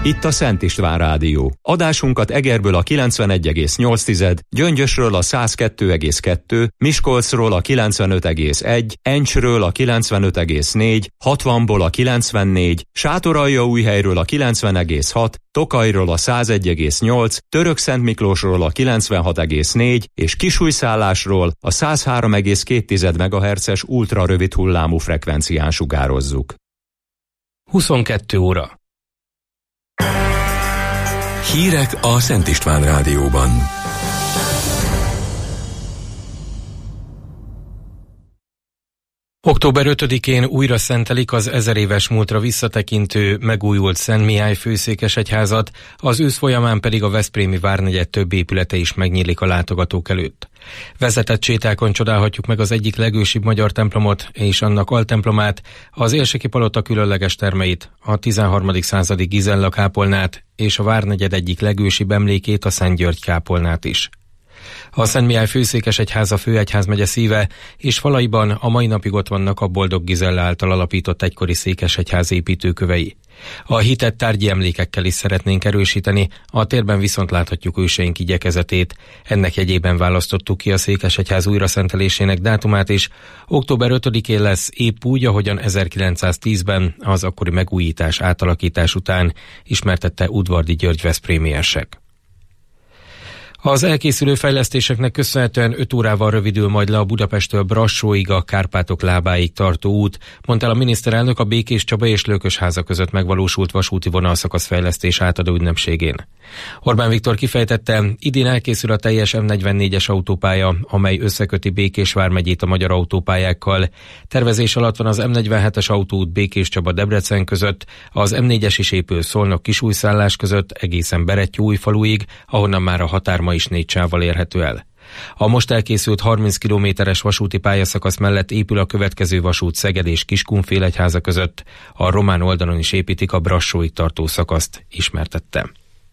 itt a Szent István Rádió. Adásunkat Egerből a 91,8, Gyöngyösről a 102,2, Miskolcról a 95,1, Encsről a 95,4, 60-ból a 94, Sátoraljaújhelyről a 90,6, Tokajról a 101,8, Törökszentmiklósról a 96,4 és Kisújszállásról a 103,2 MHz-es ultrarövid hullámú frekvencián sugározzuk. 22 óra. Hírek a Szent István Rádióban. Október 5-én újra szentelik az 1000 éves múltra visszatekintő, megújult Szent Mihály főszékesegyházat, az ősz folyamán pedig a veszprémi várnegyed több épülete is megnyílik a látogatók előtt. Vezetett sétákon csodálhatjuk meg az egyik legősibb magyar templomot és annak altemplomát, az Élseki palota különleges termeit, a 13. századi Gizella kápolnát és a várnegyed egyik legősibb emlékét, a Szent György kápolnát is. A Szent Mihály főszékesegyháza főegyházmegye szíve, és falaiban a mai napig ott vannak a Boldog Gizella által alapított egykori székesegyház építőkövei. A hitet tárgyi emlékekkel is szeretnénk erősíteni, a térben viszont láthatjuk őseink igyekezetét. Ennek jegyében választottuk ki a székesegyház újraszentelésének dátumát is. Október 5-én lesz, épp úgy, ahogyan 1910-ben az akkori megújítás átalakítás után, ismertette Udvardy György veszprémiensek. Az elkészülő fejlesztéseknek köszönhetően 5 órával rövidül majd le a Budapesttől Brassóig, a Kárpátok lábáig tartó út, mondta el a miniszterelnök a Békés Csaba és Lőkösháza között megvalósult vasúti vonalszakasz fejlesztés átadó ünnepségén. Orbán Viktor kifejtette, idén elkészül a teljes M44-es autópálya, amely összeköti Békés vármegyét a magyar autópályákkal. Tervezés alatt van az M47-es autóút Békés Csaba Debrecen között, az M4-es is épül Szolnok Kisújszállás között egészen Berettyóújfaluig, ahonnan már a határ is 4 sávval érhető el. A most elkészült 30 kilométeres vasúti pályaszakasz mellett épül a következő vasút Szeged és Kiskunfélegyháza között, a román oldalon is építik a Brassóig tartó szakaszt, ismertette.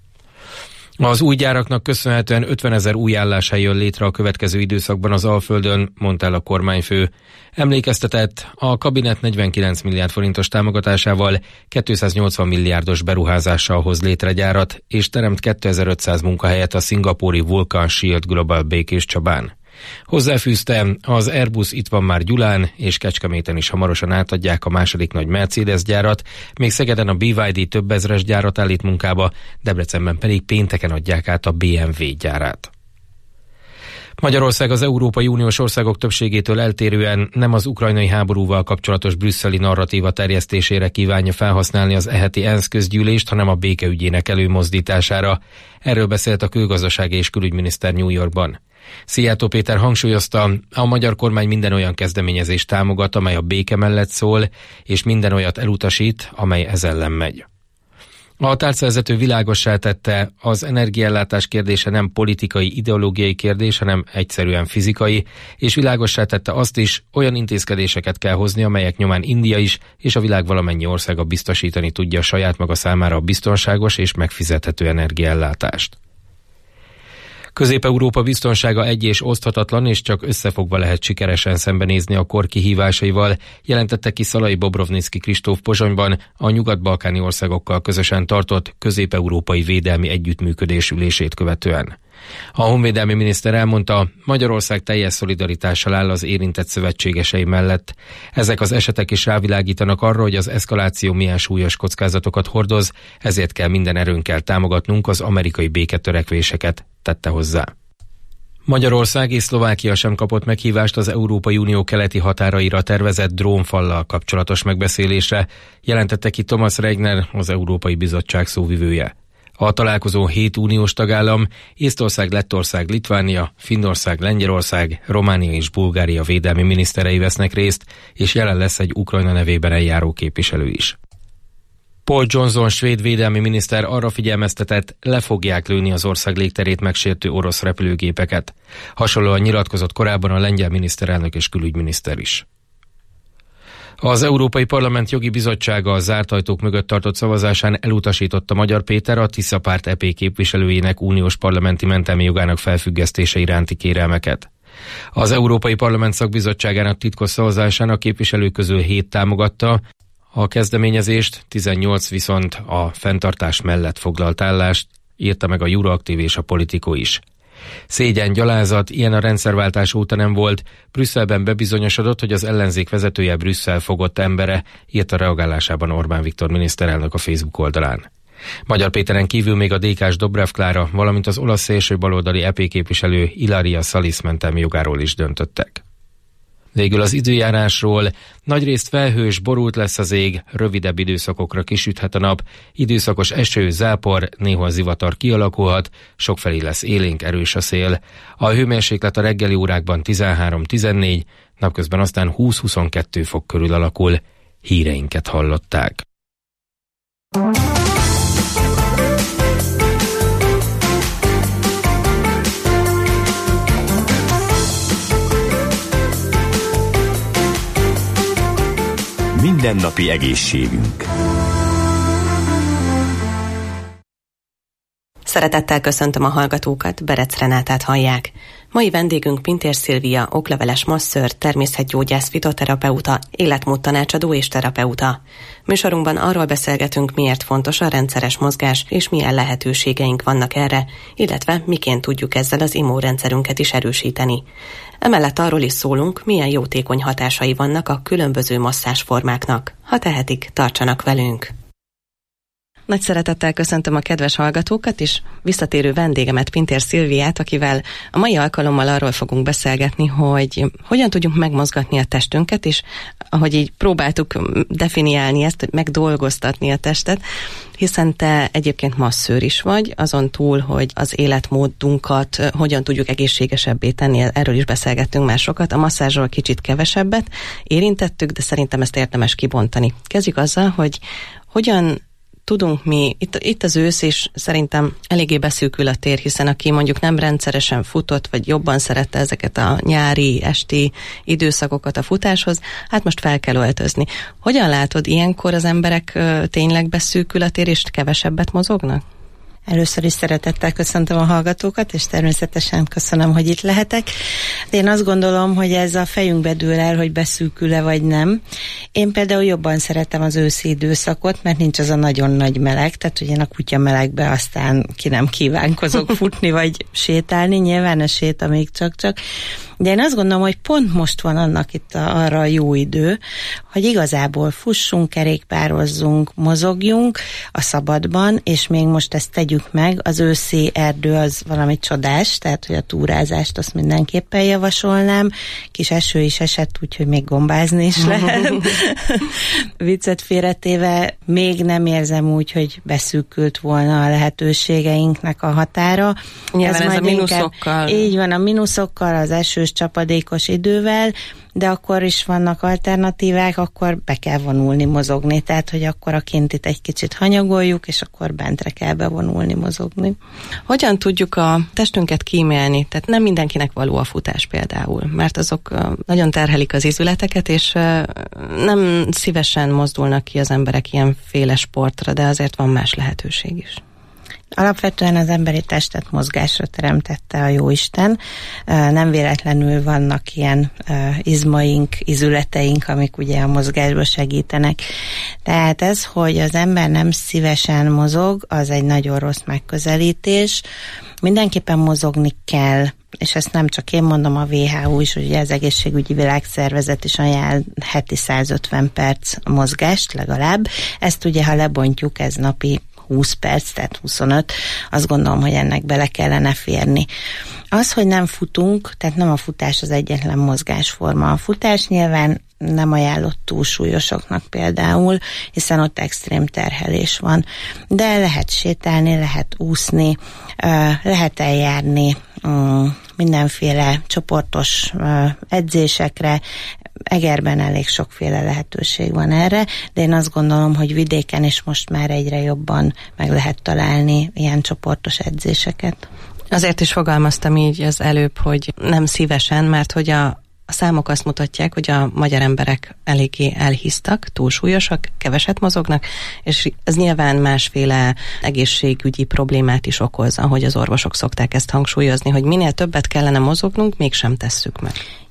Az új gyáraknak köszönhetően 50 000 új álláshely jön létre a következő időszakban az Alföldön, mondta el a kormányfő. Emlékeztetett, a kabinet 49 milliárd forintos támogatásával 280 milliárdos beruházással hoz létre gyárat, és teremt 2500 munkahelyet a szingapúri Vulcan Shield Global Békés Csabán. Hozzáfűzte, az Airbus itt van már Gyulán, és Kecskeméten is hamarosan átadják a második nagy Mercedes gyárat, még Szegeden a BYD több ezres gyárat állít munkába, Debrecenben pedig pénteken adják át a BMW gyárát. Magyarország az Európai Uniós országok többségétől eltérően nem az ukrajnai háborúval kapcsolatos brüsszeli narratíva terjesztésére kívánja felhasználni az eheti ENSZ közgyűlést, hanem a békeügyének előmozdítására. Erről beszélt a külgazdasági és külügyminiszter New Yorkban. Szijjártó Péter hangsúlyozta, a magyar kormány minden olyan kezdeményezést támogat, amely a béke mellett szól, és minden olyat elutasít, amely ez ellen megy. A tárcavezető világossá tette, az energiaellátás kérdése nem politikai, ideológiai kérdés, hanem egyszerűen fizikai, és világossá tette azt is, olyan intézkedéseket kell hozni, amelyek nyomán India is és a világ valamennyi országa biztosítani tudja saját maga számára a biztonságos és megfizethető energiaellátást. Közép-Európa biztonsága egy és oszthatatlan, és csak összefogva lehet sikeresen szembenézni a kor kihívásaival, jelentette ki Szalai Bobrovnicki Kristóf Pozsonyban a nyugat-balkáni országokkal közösen tartott közép-európai védelmi együttműködés ülését követően. A honvédelmi miniszter elmondta, Magyarország teljes szolidaritással áll az érintett szövetségesei mellett. Ezek az esetek is rávilágítanak arra, hogy az eszkaláció milyen súlyos kockázatokat hordoz, ezért kell minden erőnkkel támogatnunk az amerikai béketörekvéseket, tette hozzá. Magyarország és Szlovákia sem kapott meghívást az Európai Unió keleti határaira tervezett drónfallal kapcsolatos megbeszélésre, jelentette ki Thomas Regner, az Európai Bizottság szóvivője. A találkozón 7 uniós tagállam, Észtország, Lettország, Litvánia, Finnország, Lengyelország, Románia és Bulgária védelmi miniszterei vesznek részt, és jelen lesz egy Ukrajna nevében eljáró képviselő is. Paul Johnson svéd védelmi miniszter arra figyelmeztetett, le fogják lőni az ország légterét megsértő orosz repülőgépeket. Hasonlóan nyilatkozott korábban a lengyel miniszterelnök és külügyminiszter is. Az Európai Parlament Jogi Bizottsága a zárt ajtók mögött tartott szavazásán elutasította Magyar Péter, a Tisza Párt EP képviselőjének uniós parlamenti mentelmi jogának felfüggesztése iránti kérelmeket. Az Európai Parlament szakbizottságának titkos szavazásán a képviselők közül 7 támogatta, a kezdeményezést, 18 viszont a fenntartás mellett foglalt állást, írta meg a Euroaktív és a Politico is. Szégyen, gyalázat, ilyen a rendszerváltás óta nem volt. Brüsszelben bebizonyosodott, hogy az ellenzék vezetője Brüsszel fogott embere, írta reagálásában Orbán Viktor miniszterelnök a Facebook oldalán. Magyar Péteren kívül még a DK-s Dobrev Klára, valamint az olasz szélsőbaloldali EP képviselő Ilaria Salis mentelmi jogáról is döntöttek. Végül az időjárásról. Nagyrészt felhős, borult lesz az ég, rövidebb időszakokra kisüthet a nap, időszakos eső, zápor, néhol zivatar kialakulhat, sokfelé lesz élénk, erős a szél. A hőmérséklet a reggeli órákban 13-14, napközben aztán 20-22 fok körül alakul. Híreinket hallották. Mindennapi egészségünk. Szeretettel köszöntöm a hallgatókat, Berec Renátát hallják. Mai vendégünk Pintér Szilvia, okleveles masször, természetgyógyász, fitoterapeuta, életmódtanácsadó és terapeuta. Műsorunkban arról beszélgetünk, miért fontos a rendszeres mozgás, és milyen lehetőségeink vannak erre, illetve miként tudjuk ezzel az immunrendszerünket is erősíteni. Emellett arról is szólunk, milyen jótékony hatásai vannak a különböző masszázsformáknak. Ha tehetik, tartsanak velünk! Nagy szeretettel köszöntöm a kedves hallgatókat, és visszatérő vendégemet, Pintér Szilviát, akivel a mai alkalommal arról fogunk beszélgetni, hogy hogyan tudjuk megmozgatni a testünket, és ahogy így próbáltuk definiálni ezt, hogy megdolgoztatni a testet, hiszen te egyébként masszőr is vagy, azon túl, hogy az életmódunkat hogyan tudjuk egészségesebbé tenni, erről is beszélgettünk már sokat, a masszázsról kicsit kevesebbet érintettük, de szerintem ezt érdemes kibontani. Kezdjük azzal, hogy hogyan tudunk mi, itt az ősz, és szerintem eléggé beszűkül a tér, hiszen aki mondjuk nem rendszeresen futott, vagy jobban szerette ezeket a nyári, esti időszakokat a futáshoz, hát most fel kell öltözni. Hogyan látod, ilyenkor az emberek tényleg beszűkül a tér, és kevesebbet mozognak? Először is szeretettel köszöntöm a hallgatókat, és természetesen köszönöm, hogy itt lehetek. Én azt gondolom, hogy ez a fejünkbe dől el, hogy beszűkül-e vagy nem. Én például jobban szeretem az őszi időszakot, mert nincs az a nagyon nagy meleg, tehát ugye a kutya melegbe aztán ki nem kívánkozok futni vagy sétálni, nyilván a séta még csak-csak. De én azt gondolom, hogy pont most van annak itt arra a jó idő, hogy igazából fussunk, kerékpározzunk, mozogjunk a szabadban, és még most ezt tegyük meg. Az őszi erdő az valami csodás, tehát hogy a túrázást azt mindenképpen javasolnám. Kis eső is esett, úgyhogy még gombázni is lehet. Viccet félretéve még nem érzem úgy, hogy beszűkült volna a lehetőségeinknek a határa. Nyilván ez a mínuszokkal. Így van, a mínuszokkal, az esős csapadékos idővel, de akkor is vannak alternatívák, akkor be kell vonulni, mozogni, tehát hogy akkor a kintit egy kicsit hanyagoljuk, és akkor bentre kell bevonulni, mozogni. Hogyan tudjuk a testünket kímélni? Tehát nem mindenkinek való a futás például, mert azok nagyon terhelik az izületeket, és nem szívesen mozdulnak ki az emberek ilyenféle sportra, de azért van más lehetőség is. Alapvetően az emberi testet mozgásra teremtette a Jóisten. Nem véletlenül vannak ilyen izmaink, izületeink, amik ugye a mozgásba segítenek. Tehát ez, hogy az ember nem szívesen mozog, az egy nagyon rossz megközelítés. Mindenképpen mozogni kell, és ezt nem csak én mondom, a WHO is, ugye az Egészségügyi Világszervezet is ajánl heti 150 perc mozgást legalább. Ezt ugye, ha lebontjuk, ez napi 20 perc, tehát 25, azt gondolom, hogy ennek bele kellene férni. Az, hogy nem futunk, tehát nem a futás az egyetlen mozgásforma. A futás nyilván nem ajánlott túlsúlyosoknak például, hiszen ott extrém terhelés van. De lehet sétálni, lehet úszni, lehet eljárni mindenféle csoportos edzésekre. Egerben elég sokféle lehetőség van erre, de én azt gondolom, hogy vidéken is most már egyre jobban meg lehet találni ilyen csoportos edzéseket. Azért is fogalmaztam így az előbb, hogy nem szívesen, mert hogy a számok azt mutatják, hogy a magyar emberek eléggé elhisztak, túlsúlyosak, keveset mozognak, és ez nyilván másféle egészségügyi problémát is okoz, ahogy az orvosok szokták ezt hangsúlyozni, hogy minél többet kellene mozognunk, mégsem tesszük meg.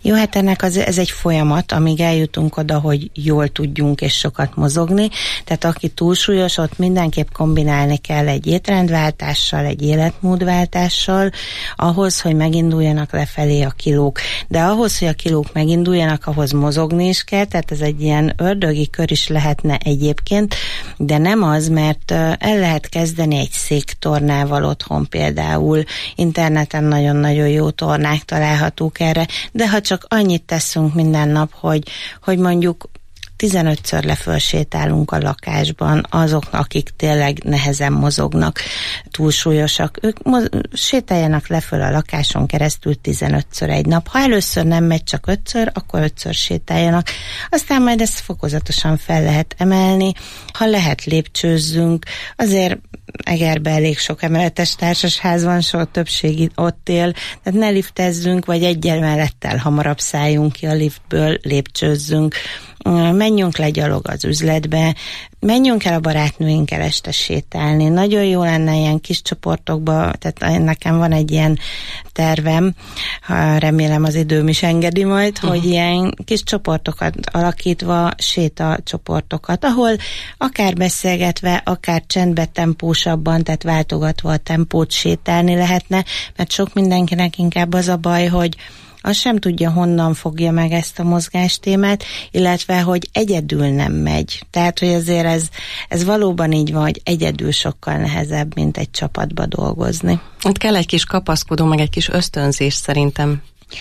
Jó, hát ennek ez egy folyamat, amíg eljutunk oda, hogy jól tudjunk és sokat mozogni. Tehát aki túlsúlyos, ott mindenképp kombinálni kell egy étrendváltással, egy életmódváltással, ahhoz, hogy meginduljanak lefelé a kilók. De ahhoz, hogy a kilók meginduljanak, ahhoz mozogni is kell, tehát ez egy ilyen ördögi kör is lehetne egyébként, de nem az, mert el lehet kezdeni egy széktornával otthon például. Interneten nagyon-nagyon jó tornák találhatók erre, de ha csak annyit teszünk minden nap, hogy mondjuk 15-ször lefölsétálunk a lakásban azok, akik tényleg nehezen mozognak, túlsúlyosak, ők sétáljanak leföl a lakáson keresztül 15-ször egy nap. Ha először nem megy csak 5-ször, akkor 5-ször sétáljanak. Aztán majd ezt fokozatosan fel lehet emelni. Ha lehet, lépcsőzzünk. Azért Egerben elég sok emeletes társasház van, soha többség ott él, tehát ne liftezzünk, vagy egy emelettel hamarabb szálljunk ki a liftből, lépcsőzzünk. Menjünk le gyalog az üzletbe, menjünk el a barátnőinkkel este sétálni. Nagyon jó lenne ilyen kis csoportokba, tehát nekem van egy ilyen tervem, remélem az időm is engedi majd, hogy ilyen kis csoportokat alakítva, sétacsoportokat, ahol akár beszélgetve, akár csendbe, tempósabban, tehát váltogatva a tempót sétálni lehetne, mert sok mindenkinek inkább az a baj, hogy az sem tudja, honnan fogja meg ezt a mozgástémát, illetve, hogy egyedül nem megy. Tehát, hogy azért ez valóban így van, hogy egyedül sokkal nehezebb, mint egy csapatba dolgozni. Itt kell egy kis kapaszkodó, meg egy kis ösztönzés szerintem.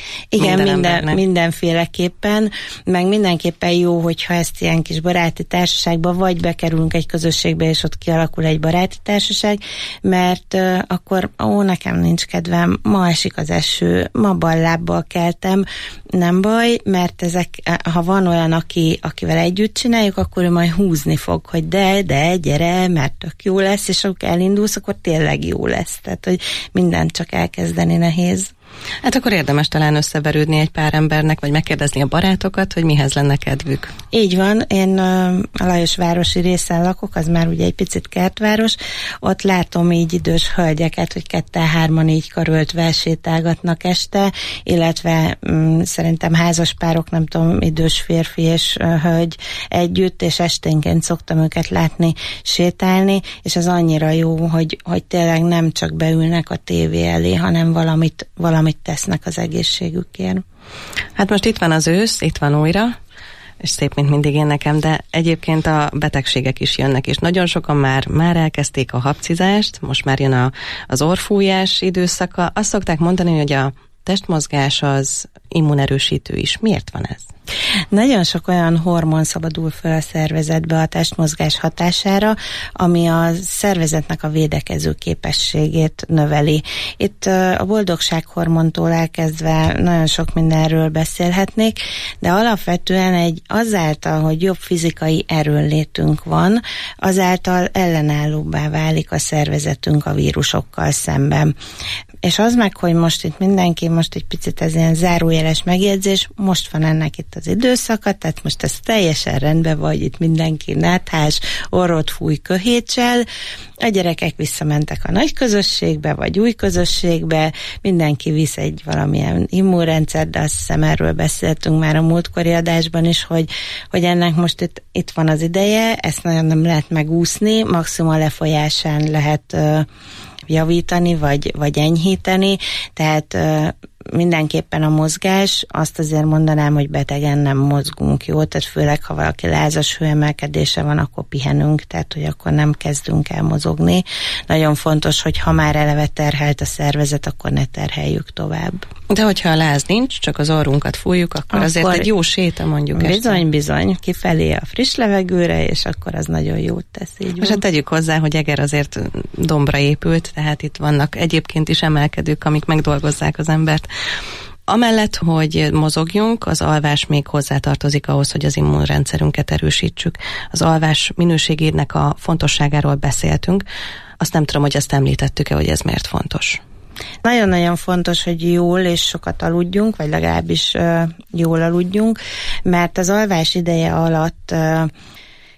Igen, mindenféleképpen, meg mindenképpen jó, hogyha ezt ilyen kis baráti társaságba, vagy bekerülünk egy közösségbe, és ott kialakul egy baráti társaság, mert akkor, nekem nincs kedvem, ma esik az eső, ma bal lábbal keltem, nem baj, mert ezek, ha van olyan, akivel együtt csináljuk, akkor ő majd húzni fog, hogy de, gyere, mert tök jó lesz, és akkor elindulsz, akkor tényleg jó lesz. Tehát, hogy mindent csak elkezdeni nehéz. Hát akkor érdemes talán összeverődni egy pár embernek, vagy megkérdezni a barátokat, hogy mihez lenne kedvük. Így van, én a Lajosvárosi részen lakok, az már ugye egy picit kertváros, ott látom így idős hölgyeket, hogy 2-3-an így karöltve sétálgatnak este, illetve szerintem házaspárok, nem tudom, idős férfi és hölgy együtt, és esténként szoktam őket látni sétálni, és az annyira jó, hogy tényleg nem csak beülnek a tévé elé, hanem valamit tesznek az egészségükért. Hát most itt van az ősz, itt van újra, és szép, mint mindig én nekem, de egyébként a betegségek is jönnek, és nagyon sokan már elkezdték a habcizást, most már jön az orrfújás időszaka. Azt szokták mondani, hogy a testmozgás az immunerősítő is. Miért van ez? Nagyon sok olyan hormon szabadul fel a szervezetbe a testmozgás hatására, ami a szervezetnek a védekező képességét növeli. Itt a boldogsághormontól elkezdve nagyon sok mindenről beszélhetnék, de alapvetően azáltal, hogy jobb fizikai erőnlétünk van, azáltal ellenállóbbá válik a szervezetünk a vírusokkal szemben. És az meg, hogy most itt mindenki, most egy picit ez ilyen zárójeles megjegyzés, most van ennek itt az időszaka, tehát most ez teljesen rendben vagy, itt mindenki náthás, orrot fúj köhétsel, a gyerekek visszamentek a nagy közösségbe, vagy új közösségbe, mindenki visz egy valamilyen immunrendszer, de azt hiszem erről beszéltünk már a múltkori adásban is, hogy ennek most itt van az ideje, ezt nagyon nem lehet megúszni, maximum a lefolyásán lehet javítani, vagy enyhíteni, tehát mindenképpen a mozgás, azt azért mondanám, hogy betegen nem mozgunk, jó? Tehát főleg, ha valaki lázas hőemelkedése van, akkor pihenünk, tehát hogy akkor nem kezdünk el mozogni. Nagyon fontos, hogy ha már eleve terhelt a szervezet, akkor ne terheljük tovább. De hogyha a láz nincs, csak az orrunkat fújjuk, akkor azért egy jó séta mondjuk este. Bizony, kifelé a friss levegőre, és akkor az nagyon jót tesz, így most hát tegyük hozzá, hogy Eger azért dombra épült, tehát itt vannak egyébként is emelkedők, amik megdolgozzák az embert. Amellett, hogy mozogjunk, az alvás még hozzátartozik ahhoz, hogy az immunrendszerünket erősítsük. Az alvás minőségének a fontosságáról beszéltünk. Azt nem tudom, hogy ezt említettük-e, hogy ez miért fontos. Nagyon-nagyon fontos, hogy jól és sokat aludjunk, vagy legalábbis jól aludjunk, mert az alvás ideje alatt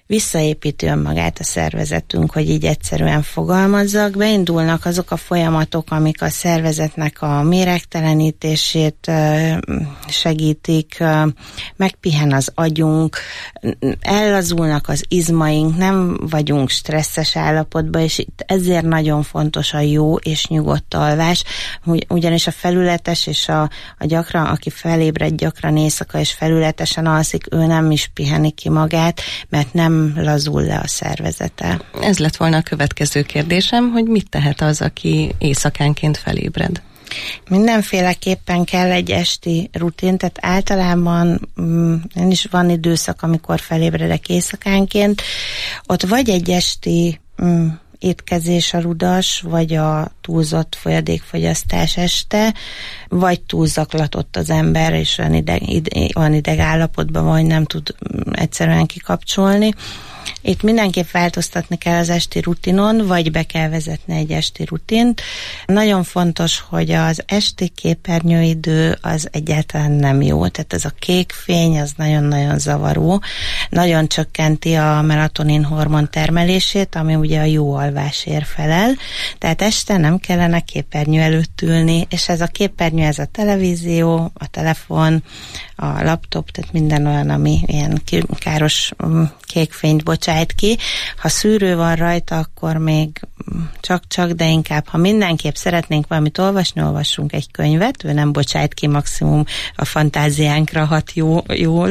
visszaépíti önmagát a szervezetünk, hogy így egyszerűen fogalmazzak, beindulnak azok a folyamatok, amik a szervezetnek a méregtelenítését segítik, megpihen az agyunk, ellazulnak az izmaink, nem vagyunk stresszes állapotban, és itt ezért nagyon fontos a jó és nyugodt alvás, ugyanis a felületes és a gyakran, aki felébred gyakran éjszaka és felületesen alszik, ő nem is piheni ki magát, mert nem lazul le a szervezete. Ez lett volna a következő kérdésem, hogy mit tehet az, aki éjszakánként felébred? Mindenféleképpen kell egy esti rutin, tehát általában én is van időszak, amikor felébredek éjszakánként, ott vagy egy esti étkezés a rudas, vagy a túlzott folyadékfogyasztás este, vagy túlzaklatott az ember, és olyan ideg állapotban van, hogy nem tud egyszerűen kikapcsolni. Itt mindenképp változtatni kell az esti rutinon, vagy be kell vezetni egy esti rutint. Nagyon fontos, hogy az esti képernyőidő az egyáltalán nem jó, tehát ez a kék fény, az nagyon-nagyon zavaró, nagyon csökkenti a melatonin hormon termelését, ami ugye a jó alvásért felel, tehát este nem kellene képernyő előtt ülni, és ez a képernyő, ez a televízió, a telefon, a laptop, tehát minden olyan, ami ilyen káros kékfényt bocsájt ki. Ha szűrő van rajta, akkor még csak, de inkább, ha mindenképp szeretnénk valamit olvasni, olvassunk egy könyvet, ő nem bocsájt ki, maximum a fantáziánkra hat jól.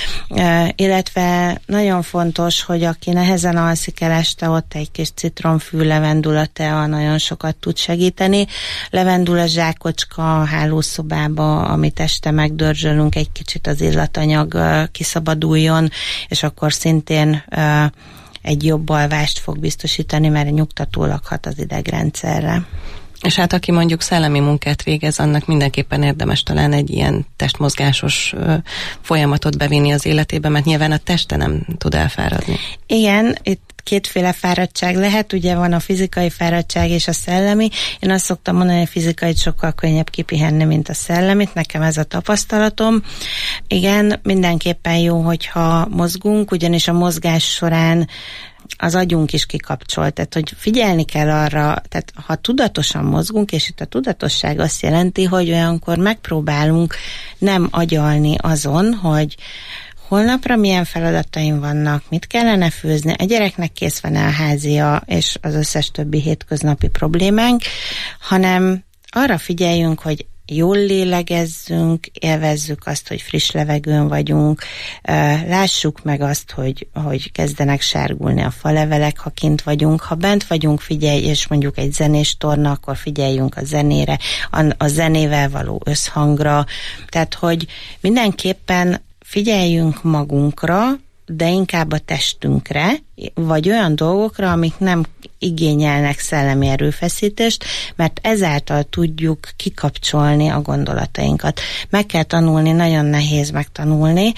Illetve nagyon fontos, hogy aki nehezen alszik el este, ott egy kis citromfű, levendula tea nagyon sokat tud segíteni. Levendula zsákocska a hálószobába, amit este megdörzsölünk, egy kicsit az illatanyag kiszabaduljon, és akkor szintén egy jobb alvást fog biztosítani, mert nyugtatólag hat az idegrendszerre. És hát aki mondjuk szellemi munkát végez, annak mindenképpen érdemes talán egy ilyen testmozgásos folyamatot bevinni az életébe, mert nyilván a teste nem tud elfáradni. Igen, itt kétféle fáradtság lehet, ugye van a fizikai fáradtság és a szellemi. Én azt szoktam mondani, hogy a fizikait sokkal könnyebb kipihenni, mint a szellemit, nekem ez a tapasztalatom. Igen, mindenképpen jó, hogyha mozgunk, ugyanis a mozgás során az agyunk is kikapcsol, tehát hogy figyelni kell arra, tehát ha tudatosan mozgunk, és itt a tudatosság azt jelenti, hogy olyankor megpróbálunk nem agyalni azon, hogy holnapra milyen feladataim vannak, mit kellene főzni, a gyereknek kész van a házia, és az összes többi hétköznapi problémánk, hanem arra figyeljünk, hogy jól lélegezzünk, élvezzük azt, hogy friss levegőn vagyunk, lássuk meg azt, hogy kezdenek sárgulni a falevelek, ha kint vagyunk. Ha bent vagyunk, figyelj, és mondjuk egy zenés torna, akkor figyeljünk a zenére, a zenével való összhangra. Tehát, hogy mindenképpen figyeljünk magunkra, de inkább a testünkre, vagy olyan dolgokra, amik nem igényelnek szellemi erőfeszítést, mert ezáltal tudjuk kikapcsolni a gondolatainkat. Meg kell tanulni, nagyon nehéz megtanulni,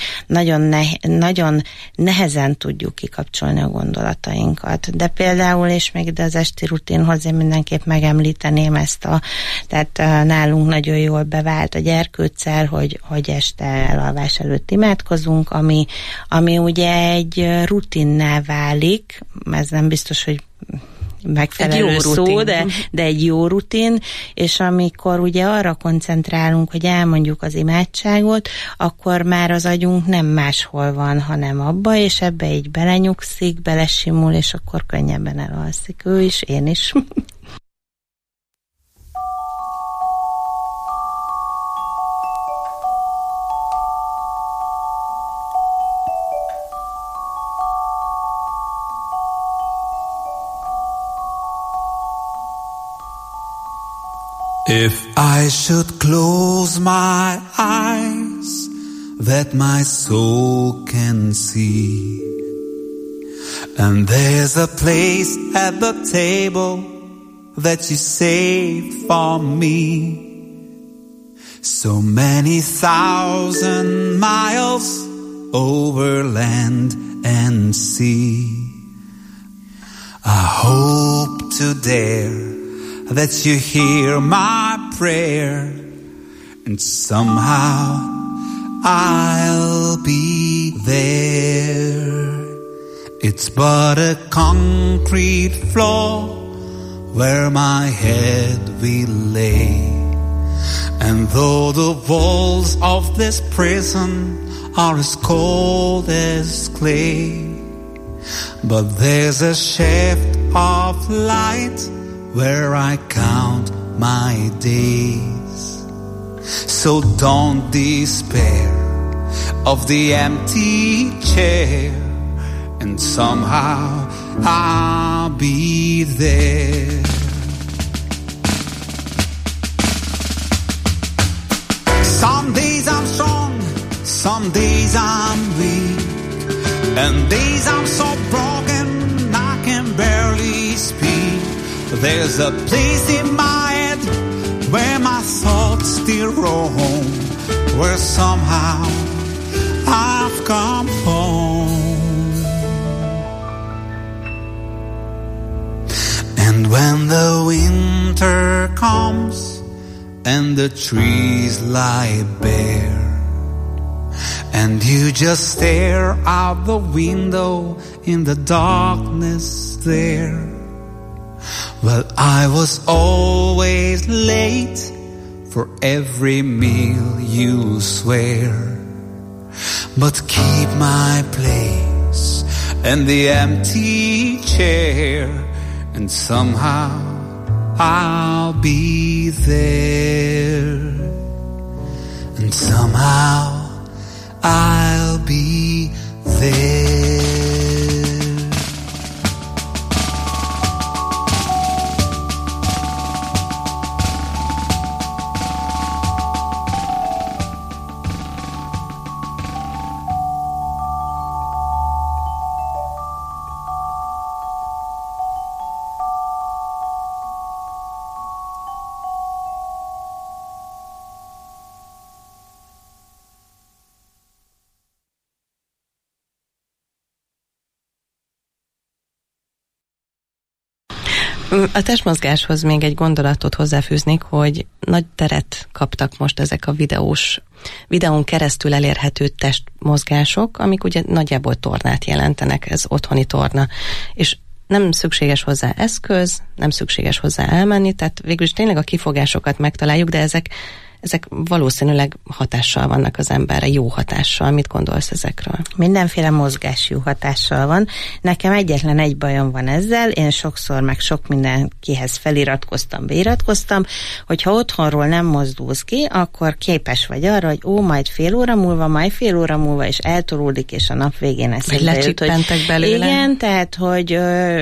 nagyon nehezen tudjuk kikapcsolni a gondolatainkat. De például, és még ide az esti rutinhoz én mindenképp megemlíteném tehát nálunk nagyon jól bevált a gyerkőccel, hogy este elalvás előtt imádkozunk, ami ugye egy rutinná válik, ez nem biztos, hogy megfelelő szó, de egy jó rutin, és amikor ugye arra koncentrálunk, hogy elmondjuk az imádságot, akkor már az agyunk nem máshol van, hanem abba, és ebbe így belenyugszik, belesimul, és akkor könnyebben elalszik ő is, én is. If I should close my eyes, that my soul can see, and there's a place at the table that you saved for me, so many thousand miles over land and sea. I hope to dare that you hear my prayer, and somehow I'll be there. It's but a concrete floor where my head will lay. And though the walls of this prison are as cold as clay, but there's a shaft of light where I count my days. So don't despair of the empty chair, and somehow I'll be there. Some days I'm strong, some days I'm weak, and days I'm so broken I can barely speak. There's a place in my head where my thoughts still roam, where somehow I've come home. And when the winter comes and the trees lie bare, and you just stare out the window in the darkness there, well, I was always late for every meal, you swear, but keep my place and the empty chair, and somehow I'll be there, and somehow I'll be there. A testmozgáshoz még egy gondolatot hozzáfűznék, hogy nagy teret kaptak most ezek a videón keresztül elérhető testmozgások, amik ugye nagyjából tornát jelentenek, ez otthoni torna. És nem szükséges hozzá eszköz, nem szükséges hozzá elmenni, tehát végül is tényleg a kifogásokat megtaláljuk, de ezek valószínűleg hatással vannak az emberre, jó hatással. Mit gondolsz ezekről? Mindenféle mozgás jó hatással van. Nekem egyetlen egy bajom van ezzel, én sokszor meg sok mindenkihez feliratkoztam, beiratkoztam, hogyha otthonról nem mozdulsz ki, akkor képes vagy arra, hogy majd fél óra múlva, és eltolódik, és a nap végén eszembe jut, hogy belőle. Igen, tehát, hogy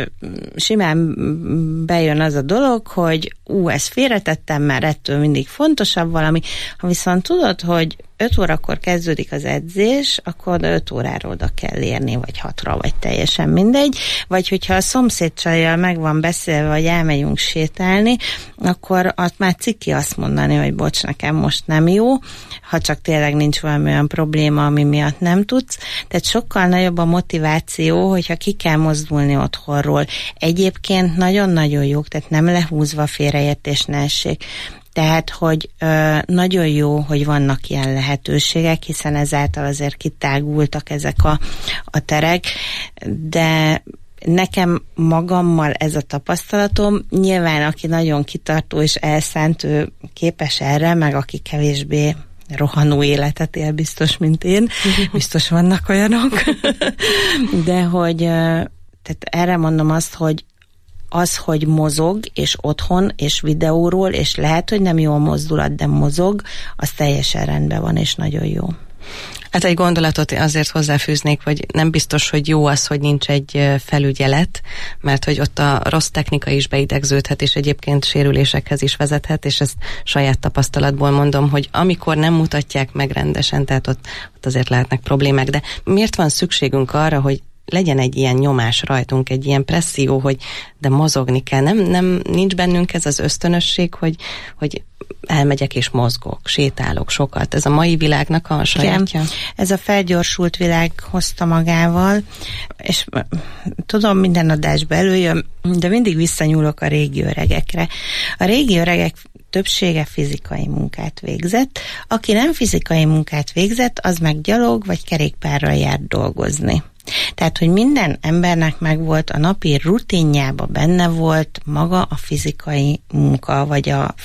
simán bejön az a dolog, hogy ezt félretettem, mert ettől mindig fontosabb valami. Ha viszont tudod, hogy 5 órakor kezdődik az edzés, akkor 5 órára oda kell érni, vagy 6-ra, vagy teljesen mindegy. Vagy hogyha a szomszédcsajjal meg van beszélve, vagy elmegyünk sétálni, akkor már ciki azt mondani, hogy bocs, nekem most nem jó, ha csak tényleg nincs valami olyan probléma, ami miatt nem tudsz. Tehát sokkal nagyobb a motiváció, hogyha ki kell mozdulni otthonról. Egyébként nagyon-nagyon jók, tehát nem lehúzva félreértés ne essék. Tehát, hogy nagyon jó, hogy vannak ilyen lehetőségek, hiszen ezáltal azért kitágultak ezek a terek, de nekem magammal ez a tapasztalatom, nyilván aki nagyon kitartó és elszánt, ő képes erre, meg aki kevésbé rohanó életet él, biztos, mint én, biztos vannak olyanok, de hogy tehát erre mondom azt, hogy mozog, és otthon, és videóról, és lehet, hogy nem jó a mozdulat, de mozog, az teljesen rendben van, és nagyon jó. Hát egy gondolatot azért hozzáfűznék, hogy nem biztos, hogy jó az, hogy nincs egy felügyelet, mert hogy ott a rossz technika is beidegződhet, és egyébként sérülésekhez is vezethet, és ezt saját tapasztalatból mondom, hogy amikor nem mutatják meg rendesen, tehát ott azért lehetnek problémák, de miért van szükségünk arra, hogy legyen egy ilyen nyomás rajtunk, egy ilyen presszió, hogy de mozogni kell. Nincs bennünk ez az ösztönösség, hogy elmegyek és mozgok, sétálok sokat. Ez a mai világnak a sajátja. Ez a felgyorsult világ hozta magával, és tudom, minden adásba előjön, de mindig visszanyúlok a régi öregekre. A régi öregek többsége fizikai munkát végzett. Aki nem fizikai munkát végzett, az meg gyalog vagy kerékpárral járt dolgozni. Tehát, hogy minden embernek megvolt a napi rutinjába, benne volt maga a fizikai munka, vagy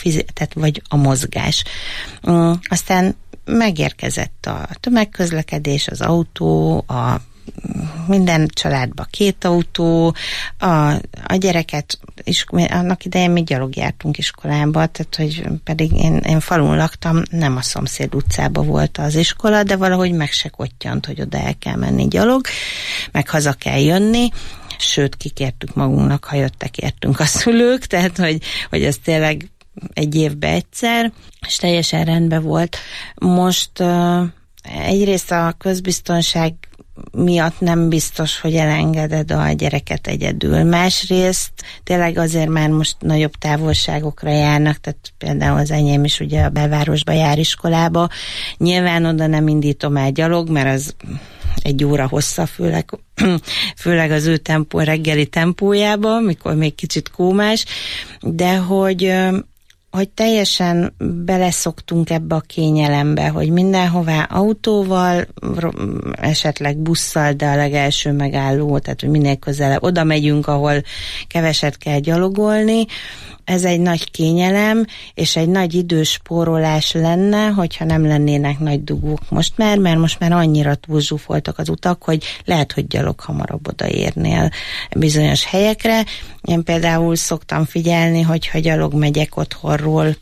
a mozgás. Aztán megérkezett a tömegközlekedés, az autó, minden családba 2 autó, a gyereket is, annak idején mi gyalog jártunk iskolába, tehát hogy pedig én falun laktam, nem a szomszéd utcába volt az iskola, de valahogy meg se kottyant, hogy oda el kell menni gyalog, meg haza kell jönni, sőt, kikértük magunknak, ha jöttek, értünk a szülők, tehát hogy ez tényleg egy évbe egyszer, és teljesen rendben volt. Most egyrészt a közbiztonság miatt nem biztos, hogy elengeded a gyereket egyedül. Másrészt tényleg azért már most nagyobb távolságokra járnak, tehát például az enyém is ugye a belvárosba jár iskolába. Nyilván oda nem indítom el gyalog, mert az 1 óra hossza, főleg az ő reggeli tempójában, mikor még kicsit kómás, de hogy teljesen beleszoktunk ebbe a kényelembe, hogy mindenhová autóval, esetleg busszal, de a legelső megálló, tehát hogy minél közelebb oda megyünk, ahol keveset kell gyalogolni. Ez egy nagy kényelem, és egy nagy időspórolás lenne, hogyha nem lennének nagy dugók most már, mert most már annyira túlzsúfoltak az utak, hogy lehet, hogy gyalog hamarabb odaérnél bizonyos helyekre. Én például szoktam figyelni, hogyha gyalog megyek otthonról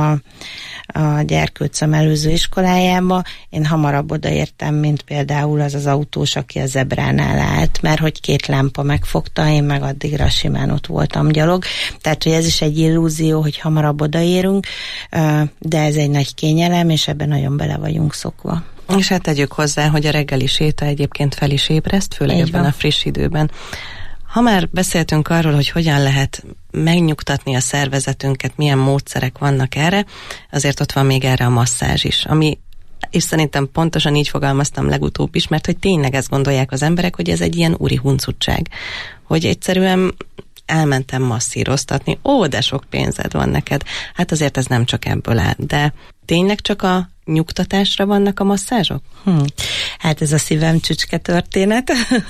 a gyerkőcöm előző iskolájába, én hamarabb odaértem, mint például az az autós, aki a zebránál állt, mert hogy 2 lámpa megfogta, én meg addigra simán ott voltam gyalog. Tehát, hogy ez is egy illúzió, hogy hamarabb odaérünk, de ez egy nagy kényelem, és ebben nagyon bele vagyunk szokva. És hát tegyük hozzá, hogy a reggeli séta egyébként fel is ébreszt, főleg ebben a friss időben. Ha már beszéltünk arról, hogy hogyan lehet megnyugtatni a szervezetünket, milyen módszerek vannak erre, azért ott van még erre a masszázs is, és szerintem pontosan így fogalmaztam legutóbb is, mert hogy tényleg ezt gondolják az emberek, hogy ez egy ilyen úri huncutság, hogy egyszerűen elmentem masszíroztatni, de sok pénzed van neked. Hát azért ez nem csak ebből áll, de tényleg csak a nyugtatásra vannak a masszázsok? Hát ez a szívem csücske történet.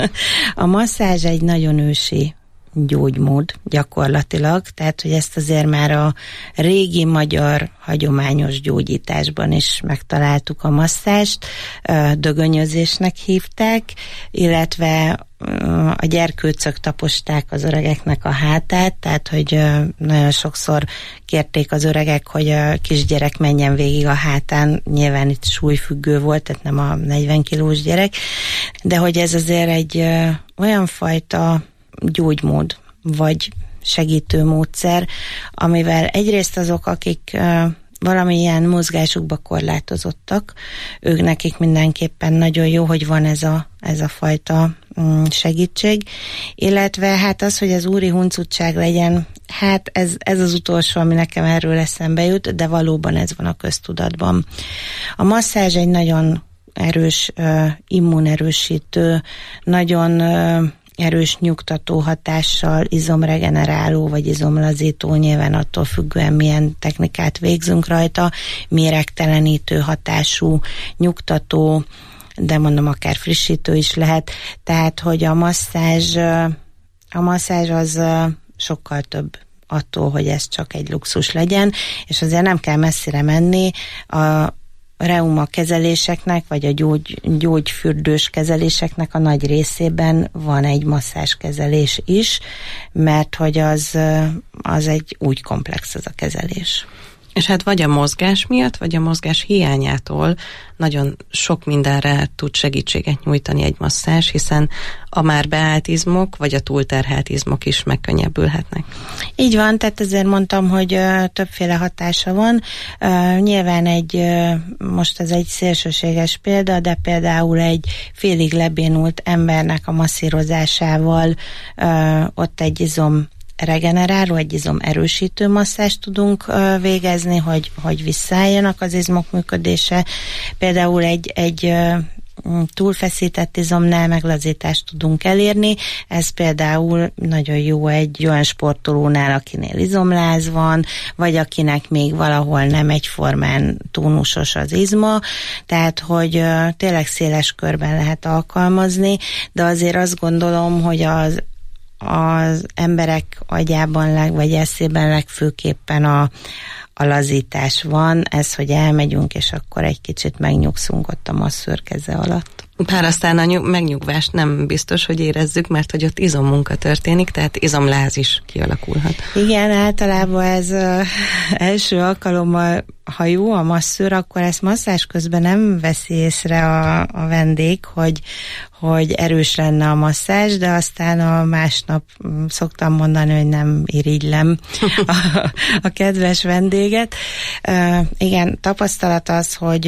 A masszázs egy nagyon ősi gyógymód gyakorlatilag, tehát hogy ezt azért már a régi magyar hagyományos gyógyításban is megtaláltuk a masszást, dögönyözésnek hívták, illetve a gyerkőcök taposták az öregeknek a hátát, tehát hogy nagyon sokszor kérték az öregek, hogy a kisgyerek menjen végig a hátán, nyilván itt súlyfüggő volt, tehát nem a 40 kilós gyerek, de hogy ez azért egy olyan fajta gyógymód, vagy segítő módszer, amivel egyrészt azok, akik valamilyen mozgásukba korlátozottak, ők nekik mindenképpen nagyon jó, hogy van ez a fajta segítség, illetve hát az, hogy az úri huncutság legyen, hát ez az utolsó, ami nekem erről eszembe jut, de valóban ez van a köztudatban. A masszázs egy nagyon erős immunerősítő, nagyon erős nyugtató hatással, izomregeneráló vagy izomlazító, nyilván attól függően milyen technikát végzünk rajta, méregtelenítő hatású, nyugtató, de mondom, akár frissítő is lehet, tehát, hogy a masszázs az sokkal több attól, hogy ez csak egy luxus legyen, és azért nem kell messzire menni, a reuma kezeléseknek, vagy a gyógyfürdős kezeléseknek a nagy részében van egy masszázskezelés is, mert hogy az egy úgy komplex az a kezelés. És hát vagy a mozgás miatt, vagy a mozgás hiányától nagyon sok mindenre tud segítséget nyújtani egy masszázs, hiszen a már beállt izmok, vagy a túlterhelt izmok is megkönnyebbülhetnek. Így van, tehát ezért mondtam, hogy többféle hatása van. Nyilván most ez egy szélsőséges példa, de például egy félig lebénult embernek a masszírozásával ott egy izom regeneráló, egy izom erősítő masszást tudunk végezni, hogy visszaálljanak az izmok működése. Például egy túlfeszített izomnál meglazítást tudunk elérni. Ez például nagyon jó egy olyan sportolónál, akinél izomláz van, vagy akinek még valahol nem egyformán tónusos az izma, tehát hogy tényleg széles körben lehet alkalmazni, de azért azt gondolom, hogy az emberek agyában vagy eszében legfőképpen a lazítás van, ez, hogy elmegyünk, és akkor egy kicsit megnyugszunk ott a masszőr keze alatt. Bár aztán a megnyugvást nem biztos, hogy érezzük, mert hogy ott izommunka történik, tehát izomláz is kialakulhat. Igen, általában ez első alkalommal, ha jó a masszőr, akkor ezt masszázs közben nem veszi észre a vendég, hogy erős lenne a masszázs, de aztán a másnap szoktam mondani, hogy nem irigylem a kedves vendéget. Igen, tapasztalat az, hogy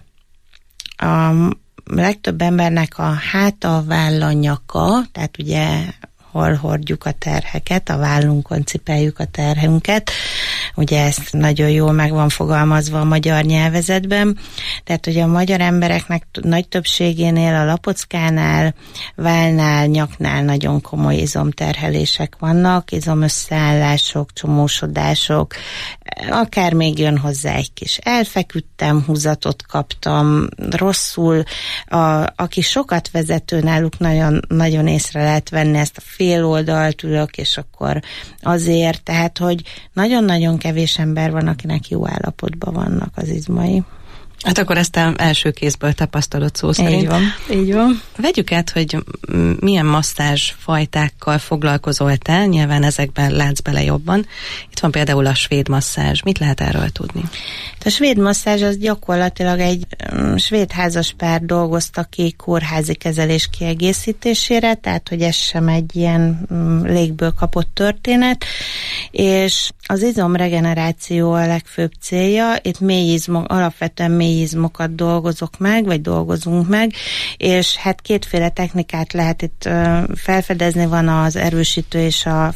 a legtöbb embernek a háta, a válla, nyaka, tehát ugye hol hordjuk a terheket, a vállunkon cipeljük a terhünket, ugye ezt nagyon jól meg van fogalmazva a magyar nyelvezetben, tehát ugye a magyar embereknek nagy többségénél a lapockánál, vállnál, nyaknál nagyon komoly izomterhelések vannak, izomösszeállások, csomósodások, akár még jön hozzá egy kis elfeküdtem, húzatot kaptam, rosszul, aki sokat vezető, náluk nagyon, nagyon észre lehet venni ezt a fél oldalt ülök, és akkor azért, tehát, hogy nagyon-nagyon kevés ember van, akinek jó állapotban vannak az izmai. Hát akkor ezt első kézből tapasztalod szó szerint. Így van. Vegyük át, hogy milyen masszázs fajtákkal foglalkozol te, nyilván ezekben látsz bele jobban. Itt van például a svéd masszázs. Mit lehet erről tudni? A svéd masszázs az gyakorlatilag egy svéd házaspár dolgozta ki kórházi kezelés kiegészítésére, tehát hogy ez sem egy ilyen légből kapott történet, és az izomregeneráció a legfőbb célja. Itt alapvetően mély izmokat dolgozunk meg, és hát kétféle technikát lehet itt felfedezni, van az erősítő és a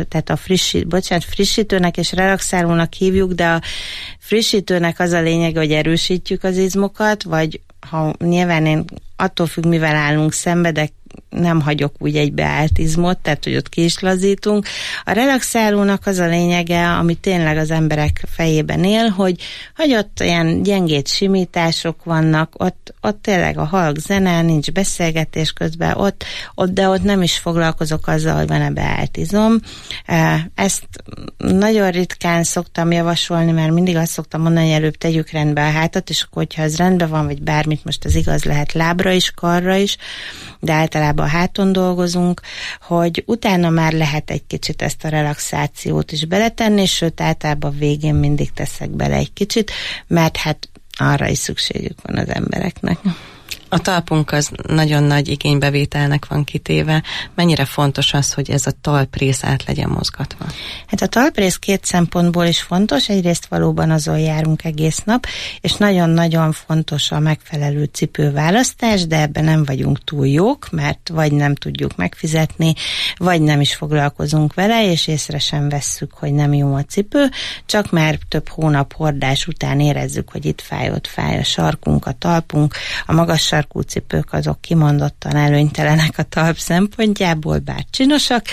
frissítőnek és relaxálónak hívjuk, de a frissítőnek az a lényeg, hogy erősítjük az izmokat, vagy ha nyilván én attól függ, mivel állunk szembe, de nem hagyok úgy egy beállt izmot, tehát hogy ott ki is lazítunk. A relaxálónak az a lényege, ami tényleg az emberek fejében él, hogy ott ilyen gyengét simítások vannak, ott tényleg a halk zene, nincs beszélgetés közben, de ott nem is foglalkozok azzal, hogy van-e beállt izom. Ezt nagyon ritkán szoktam javasolni, mert mindig azt szoktam mondani, hogy előbb tegyük rendbe a hátat, és akkor, hogyha ez rendben van, vagy bármit, most az igaz lehet lábra is, karra is, de általában a háton dolgozunk, hogy utána már lehet egy kicsit ezt a relaxációt is beletenni, sőt általában végén mindig teszek bele egy kicsit, mert hát arra is szükségük van az embereknek. A talpunk az nagyon nagy igénybevételnek van kitéve. Mennyire fontos az, hogy ez a talprész át legyen mozgatva? Hát a talprész két szempontból is fontos. Egyrészt valóban azon járunk egész nap, és nagyon-nagyon fontos a megfelelő cipőválasztás, de ebben nem vagyunk túl jók, mert vagy nem tudjuk megfizetni, vagy nem is foglalkozunk vele, és észre sem vesszük, hogy nem jó a cipő, csak már több hónap hordás után érezzük, hogy itt fáj, ott fáj a sarkunk, a talpunk, a magas sarkú cipők azok kimondottan előnytelenek a talp szempontjából, bár csinosak,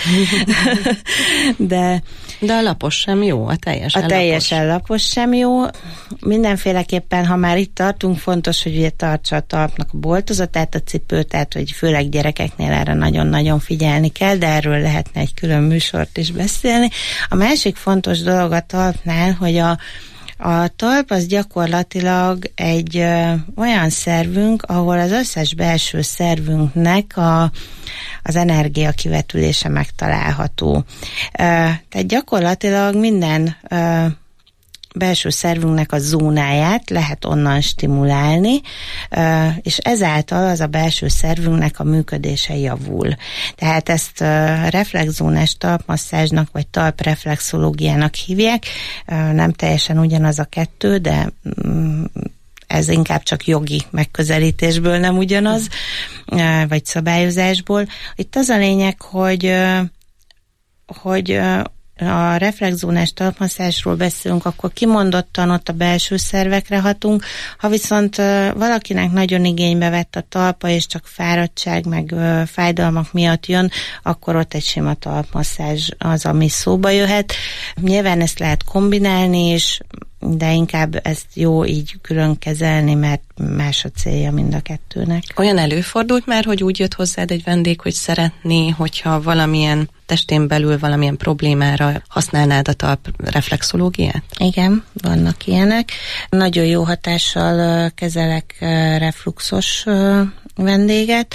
de a lapos sem jó, a teljesen lapos sem jó. Mindenféleképpen, ha már itt tartunk, fontos, hogy ugye tartsa a talpnak a boltozatát a cipő, tehát hogy főleg gyerekeknél erre nagyon-nagyon figyelni kell, de erről lehetne egy külön műsort is beszélni. A másik fontos dolog a talpnál, hogy a talp az gyakorlatilag egy olyan szervünk, ahol az összes belső szervünknek az energia kivetülése megtalálható. Tehát gyakorlatilag minden belső szervünknek a zónáját lehet onnan stimulálni, és ezáltal az a belső szervünknek a működése javul. Tehát ezt reflexzónás talpmasszázsnak, vagy talpreflexológiának hívják. Nem teljesen ugyanaz a kettő, de ez inkább csak jogi megközelítésből nem ugyanaz, vagy szabályozásból. Itt az a lényeg, hogy a reflexzónás talpmasszázsról beszélünk, akkor kimondottan ott a belső szervekre hatunk. Ha viszont valakinek nagyon igénybe vett a talpa, és csak fáradtság, meg fájdalmak miatt jön, akkor ott egy sima talpmasszázs az, ami szóba jöhet. Nyilván ezt lehet kombinálni is, de inkább ezt jó így külön kezelni, mert más a célja mind a kettőnek. Olyan előfordult már, hogy úgy jött hozzád egy vendég, hogy szeretné, hogyha valamilyen testén belül valamilyen problémára használnád a talpreflexológiát? Igen, vannak ilyenek. Nagyon jó hatással kezelek refluxos vendéget.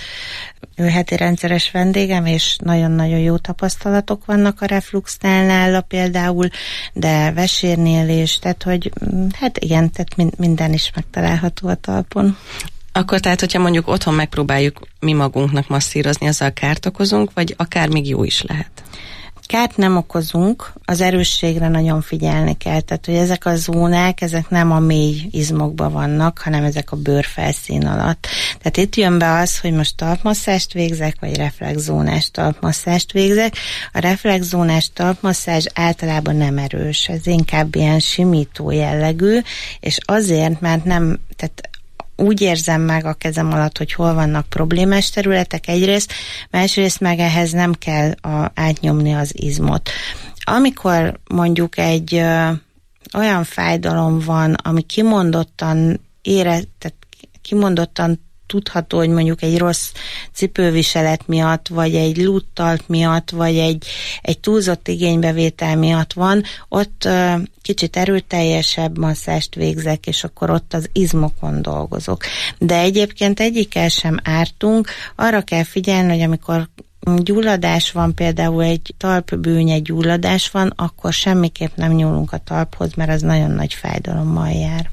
Ő heti rendszeres vendégem, és nagyon-nagyon jó tapasztalatok vannak a refluxnál nála például, de vesérnél is, tehát hogy hát igen, tehát minden is megtalálható a talpon. Akkor tehát, hogyha mondjuk otthon megpróbáljuk mi magunknak masszírozni, azzal kárt okozunk, vagy akár még jó is lehet? Kárt nem okozunk, az erősségre nagyon figyelni kell, tehát hogy ezek a zónák, ezek nem a mély izmokban vannak, hanem ezek a bőrfelszín alatt. Tehát itt jön be az, hogy most talpmasszást végzek, vagy reflexzónás talpmasszást végzek. A reflexzónás talpmasszázs általában nem erős, ez inkább ilyen simító jellegű, és azért, mert nem, tehát úgy érzem meg a kezem alatt, hogy hol vannak problémás területek egyrészt, másrészt meg ehhez nem kell átnyomni az izmot. Amikor mondjuk egy olyan fájdalom van, ami kimondottan tehát kimondottan tudható, hogy mondjuk egy rossz cipőviselet miatt, vagy egy lúttalt miatt, vagy egy túlzott igénybevétel miatt van, ott kicsit erőteljesebb masszást végzek, és akkor ott az izmokon dolgozok. De egyébként egyikkel sem ártunk, arra kell figyelni, hogy amikor gyulladás van, például egy talpbűnye gyulladás van, akkor semmiképp nem nyúlunk a talphoz, mert az nagyon nagy fájdalommal jár.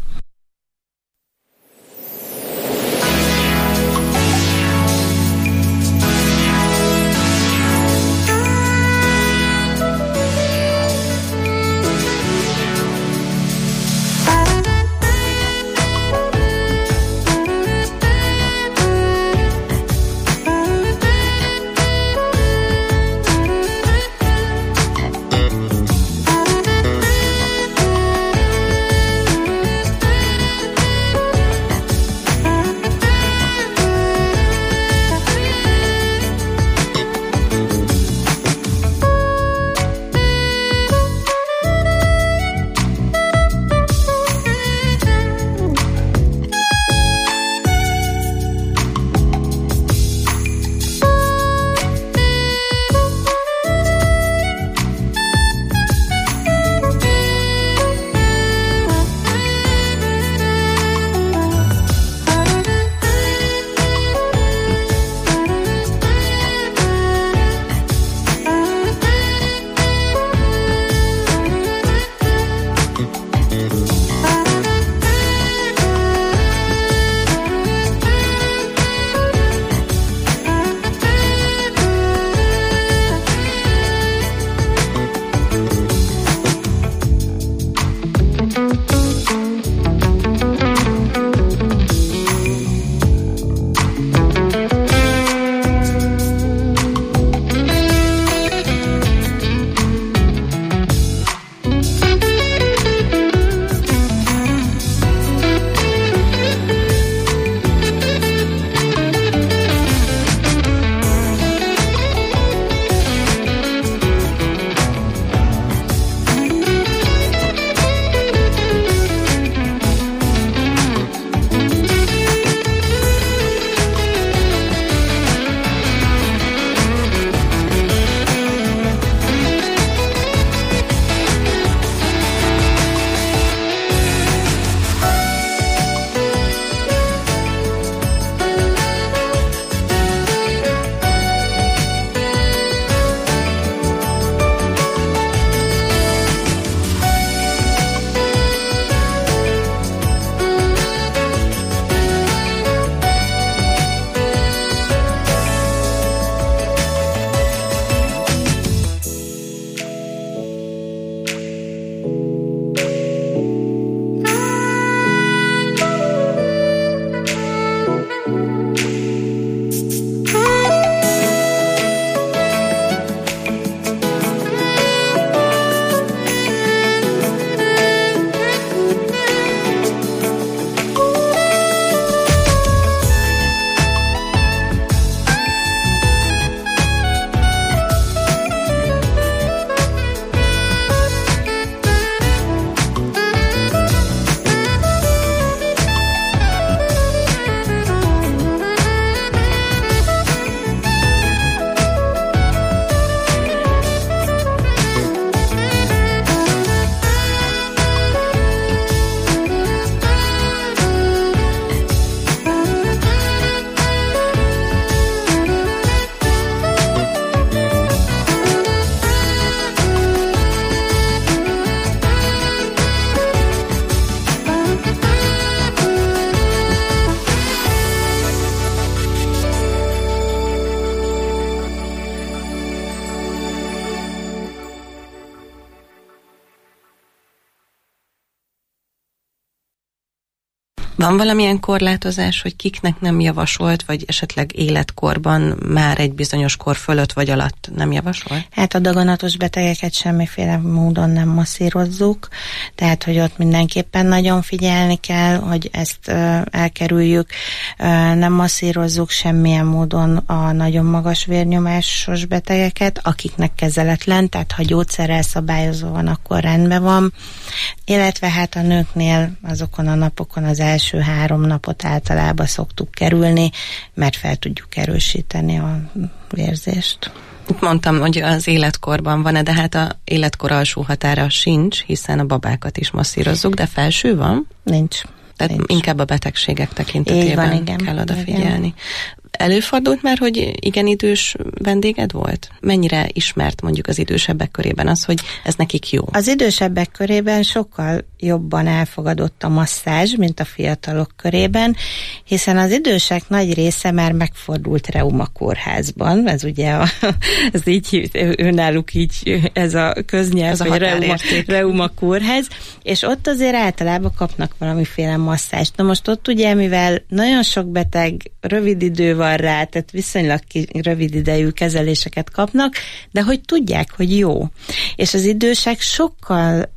Van valamilyen korlátozás, hogy kiknek nem javasolt, vagy esetleg életkorban már egy bizonyos kor fölött vagy alatt nem javasolt? Hát a daganatos betegeket semmiféle módon nem masszírozzuk, tehát hogy ott mindenképpen nagyon figyelni kell, hogy ezt elkerüljük. Nem masszírozzuk semmilyen módon a nagyon magas vérnyomásos betegeket, akiknek kezeletlen, tehát ha gyógyszerrel szabályozva van, akkor rendben van. Illetve hát a nőknél azokon a napokon az első 3 napot általában szoktuk kerülni, mert fel tudjuk erősíteni a vérzést. Mondtam, hogy az életkorban van-e, de hát a életkor alsó határa sincs, hiszen a babákat is masszírozzuk, de felső van? Nincs. Tehát inkább a betegségek tekintetében kell odafigyelni. Igen. Előfordult már, hogy igen idős vendéged volt? Mennyire ismert mondjuk az idősebbek körében az, hogy ez nekik jó? Az idősebbek körében sokkal jobban elfogadott a masszázs, mint a fiatalok körében, hiszen az idősek nagy része már megfordult reumakórházban, ez ugye ez így, náluk így ez a köznyelv, hogy reumakórház, és ott azért általában kapnak valamiféle masszást. Na most ott ugye, mivel nagyon sok beteg rövid idő van rá, tehát viszonylag rövid idejű kezeléseket kapnak, de hogy tudják, hogy jó. És az idősek sokkal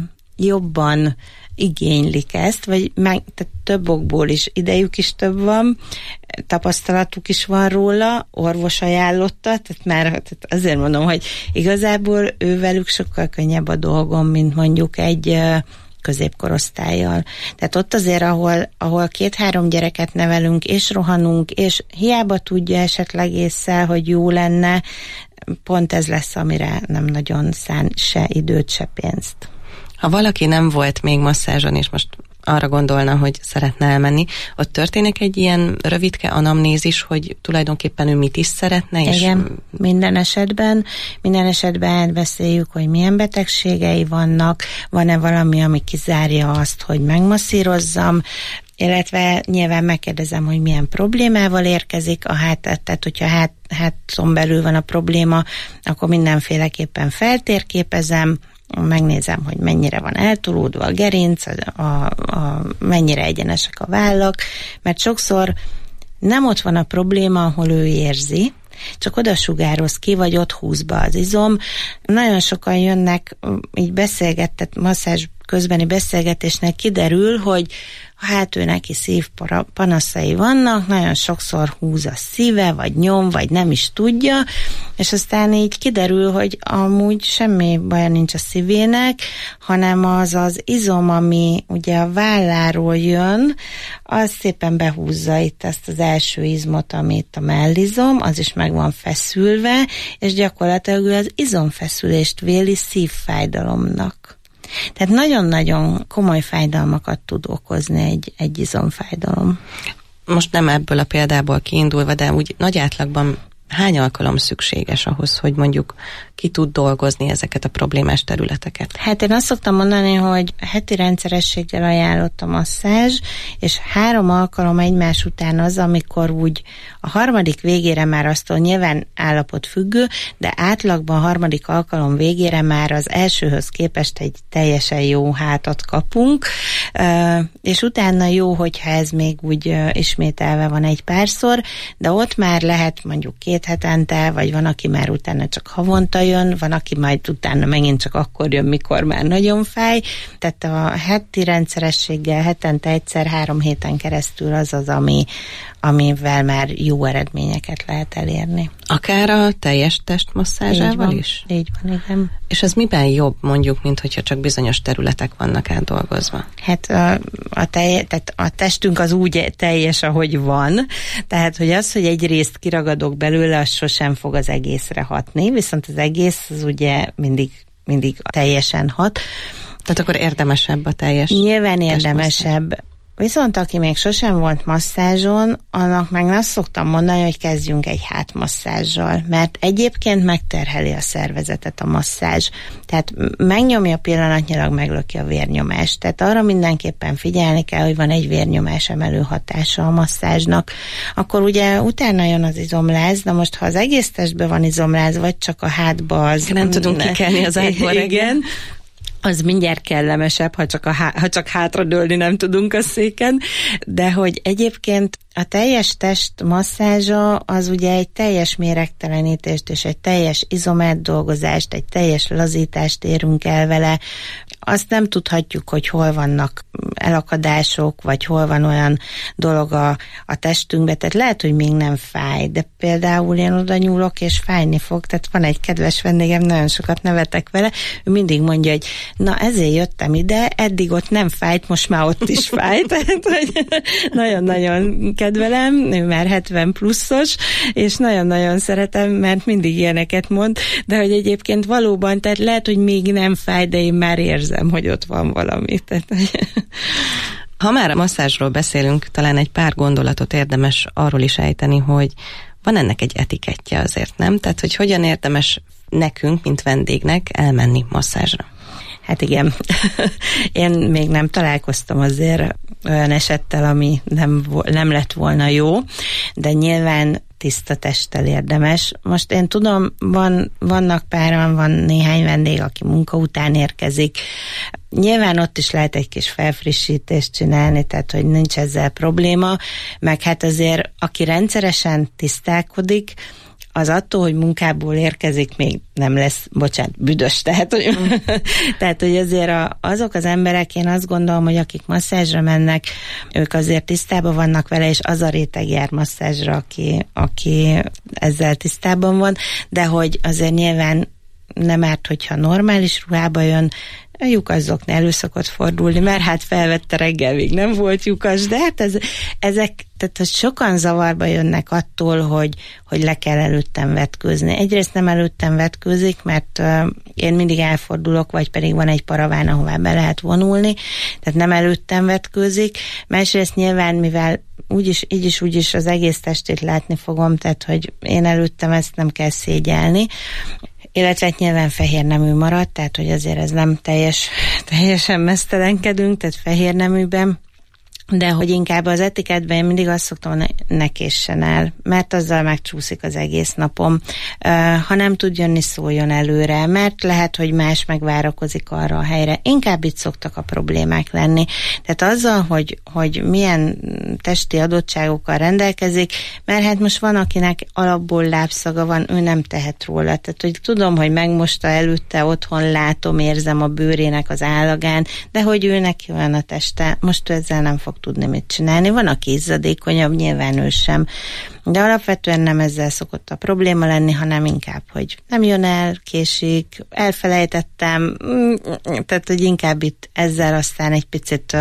jobban igénylik ezt, vagy tehát több okból is, idejük is több van, tapasztalatuk is van róla, orvos ajánlotta, tehát már tehát azért mondom, hogy igazából ővelük sokkal könnyebb a dolgom, mint mondjuk egy középkorosztállyal. Tehát ott azért, ahol 2-3 gyereket nevelünk, és rohanunk, és hiába tudja esetleg ésszel, hogy jó lenne, pont ez lesz, amire nem nagyon szán se időt, se pénzt. Ha valaki nem volt még masszázson, és most arra gondolna, hogy szeretne elmenni, ott történik egy ilyen rövidke anamnézis, hogy tulajdonképpen ő mit is szeretne? Igen, minden esetben beszéljük, hogy milyen betegségei vannak, van-e valami, ami kizárja azt, hogy megmasszírozzam, illetve nyilván megkérdezem, hogy milyen problémával érkezik a hátát, tehát hogyha háton belül van a probléma, akkor mindenféleképpen feltérképezem, megnézem, hogy mennyire van eltolódva a gerinc, mennyire egyenesek a vállak, mert sokszor nem ott van a probléma, ahol ő érzi, csak oda sugároz ki, vagy ott húz be az izom. Nagyon sokan jönnek, így beszélgetett, masszázs közbeni beszélgetésnek kiderül, hogy hát ő neki szívpanaszai vannak, nagyon sokszor húz a szíve, vagy nyom, vagy nem is tudja, és aztán így kiderül, hogy amúgy semmi baja nincs a szívének, hanem az izom, ami ugye a válláról jön, az szépen behúzza itt ezt az első izmot, amit a mellizom, az is meg van feszülve, és gyakorlatilag ő az izomfeszülést véli szívfájdalomnak. Tehát nagyon-nagyon komoly fájdalmakat tud okozni egy izomfájdalom. Most nem ebből a példából kiindulva, de úgy nagy átlagban hány alkalom szükséges ahhoz, hogy mondjuk ki tud dolgozni ezeket a problémás területeket? Hát én azt szoktam mondani, hogy heti rendszerességgel ajánlott a masszázs, és 3 alkalom egymás után az, amikor úgy a 3. végére már aztól nyilván állapot függő, de átlagban a 3. alkalom végére már az elsőhöz képest egy teljesen jó hátat kapunk, és utána jó, hogyha ez még úgy ismételve van egy párszor, de ott már lehet mondjuk 2 hetente, vagy van, aki már utána csak havonta jön, van, aki majd utána megint csak akkor jön, mikor már nagyon fáj. Tehát a heti rendszerességgel hetente egyszer 3 héten keresztül az, amivel már jó eredményeket lehet elérni. Akár a teljes testmasszázsával is? Így van, igen. És ez miben jobb, mondjuk, mint hogyha csak bizonyos területek vannak átdolgozva? Hát tehát a testünk az úgy teljes, ahogy van, tehát hogy az, hogy egy részt kiragadok belőle, az sosem fog az egészre hatni, viszont az egész az ugye mindig teljesen hat. Tehát akkor érdemesebb a teljes? Nyilván érdemesebb. Viszont aki még sosem volt masszázson, annak meg azt szoktam mondani, hogy kezdjünk egy hátmasszázsal, mert egyébként megterheli a szervezetet a masszázs. Tehát megnyomja pillanatnyilag, meglöki a vérnyomást. Tehát arra mindenképpen figyelni kell, hogy van egy vérnyomás emelő hatása a masszázsnak. Akkor ugye utána jön az izomláz, de most ha az egész testben van izomláz, vagy csak a hátba, az... Nem tudunk kikelni az ágyból, igen. az mindjárt kellemesebb, ha csak hátradőlni nem tudunk a széken, de hogy egyébként a teljes test masszázsa az ugye egy teljes méregtelenítést és egy teljes izomátdolgozást, egy teljes lazítást érünk el vele. Azt nem tudhatjuk, hogy hol vannak elakadások, vagy hol van olyan dolog a testünkben, tehát lehet, hogy még nem fáj, de például én oda nyúlok, és fájni fog, tehát van egy kedves vendégem, nagyon sokat nevetek vele, ő mindig mondja, hogy na ezért jöttem ide, eddig ott nem fájt, most már ott is fájt, tehát hogy nagyon-nagyon kedvelem, ő már 70 pluszos, és nagyon-nagyon szeretem, mert mindig ilyeneket mond, de hogy egyébként valóban, tehát lehet, hogy még nem fáj, de én már érzem, hogy ott van valami. Tehát, ha már a masszázsról beszélünk, talán egy pár gondolatot érdemes arról is ejteni, hogy van ennek egy etikettje azért, nem? Tehát, hogy hogyan érdemes nekünk, mint vendégnek elmenni masszázsra? Hát igen, én még nem találkoztam azért olyan esettel, ami nem lett volna jó, de nyilván tiszta testtel érdemes. Most én tudom, vannak páran, van néhány vendég, aki munka után érkezik. Nyilván ott is lehet egy kis felfrissítést csinálni, tehát hogy nincs ezzel probléma, meg hát azért, aki rendszeresen tisztálkodik, az attól, hogy munkából érkezik, még nem lesz, büdös. Tehát, hogy azért azok az emberek, én azt gondolom, hogy akik masszázsra mennek, ők azért tisztában vannak vele, és az a réteg jár masszázsra, aki ezzel tisztában van, de hogy azért nyilván nem árt, hogyha normális ruhába jön, a lyukasszoknál elő szokott fordulni, mert hát felvette reggel, még nem volt lyukas, de hát ezek, tehát sokan zavarba jönnek attól, hogy le kell előttem vetkőzni. Egyrészt nem előttem vetkőzik, mert én mindig elfordulok, vagy pedig van egy paraván, ahová be lehet vonulni, tehát nem előttem vetkőzik. Másrészt nyilván, mivel így is az egész testét látni fogom, tehát hogy én előttem ezt nem kell szégyelni, illetve nyilván fehér nemű maradt, tehát hogy azért ez nem teljesen mesztelenkedünk, tehát fehér neműben, de hogy inkább az etikettben én mindig azt szoktam, hogy ne késsen el, mert azzal megcsúszik az egész napom. Ha nem tud jönni, szóljon előre, mert lehet, hogy más megvárakozik arra a helyre. Inkább itt szoktak a problémák lenni. Tehát azzal, hogy milyen testi adottságokkal rendelkezik, mert hát most van, akinek alapból lábszaga van, ő nem tehet róla. Tehát, hogy tudom, hogy megmosta előtte, otthon látom, érzem a bőrének az állagán, de hogy ő neki olyan a teste, most ő ezzel nem fog tudni mit csinálni. Van, aki izzadékonyabb, nyilván ő sem. De alapvetően nem ezzel szokott a probléma lenni, hanem inkább, hogy nem jön el, késik, elfelejtettem, tehát, hogy inkább itt ezzel aztán egy picit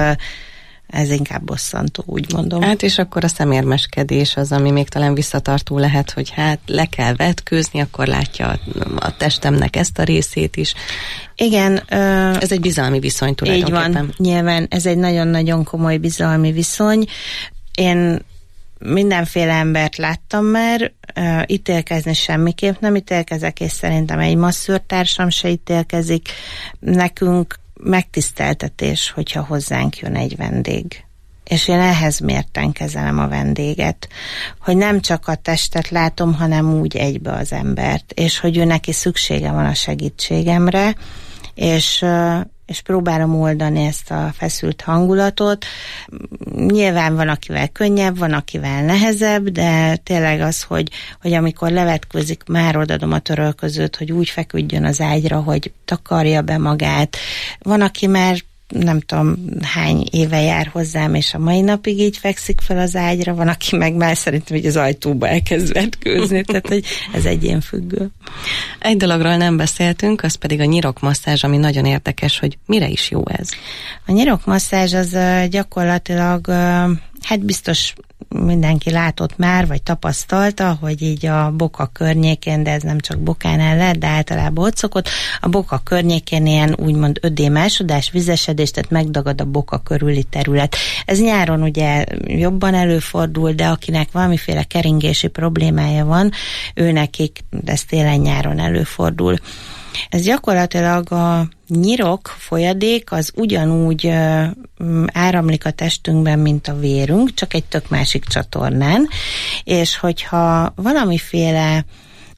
ez inkább bosszantó, úgy mondom. Hát és akkor a szemérmeskedés az, ami még talán visszatartó lehet, hogy hát le kell vetkőzni, akkor látja a testemnek ezt a részét is. Igen. Ez egy bizalmi viszony tulajdonképpen. Így van, nyilván ez egy nagyon-nagyon komoly bizalmi viszony. Én mindenféle embert láttam már, ítélkezni semmiképp nem ítélkezek, és szerintem egy masszőrtársam se ítélkezik. Nekünk megtiszteltetés, hogyha hozzánk jön egy vendég. És én ehhez mérten kezelem a vendéget. Hogy nem csak a testet látom, hanem úgy egybe az embert. És hogy ő neki szüksége van a segítségemre, és próbálom oldani ezt a feszült hangulatot. Nyilván van, akivel könnyebb, van, akivel nehezebb, de tényleg az, hogy amikor levetkőzik, már odadom a törölközőt, hogy úgy feküdjön az ágyra, hogy takarja be magát. Van, aki már nem tudom hány éve jár hozzám, és a mai napig így fekszik fel az ágyra, van, aki meg már szerintem hogy az ajtóba elkezd vetkőzni, tehát hogy ez egyénfüggő. Egy dologról nem beszéltünk, az pedig a nyirokmasszázs, ami nagyon érdekes, hogy mire is jó ez. A nyirokmasszázs az gyakorlatilag, hát biztos mindenki látott már, vagy tapasztalta, hogy így a boka környékén, de ez nem csak bokánál lehet, de általában ott szokott, a boka környékén ilyen úgymond ödémásodás, vizesedés, tehát megdagad a boka körüli terület. Ez nyáron ugye jobban előfordul, de akinek valamiféle keringési problémája van, ő nekik, ez télen-nyáron előfordul. Ez gyakorlatilag a nyirok folyadék az ugyanúgy áramlik a testünkben, mint a vérünk, csak egy tök másik csatornán, és hogyha valamiféle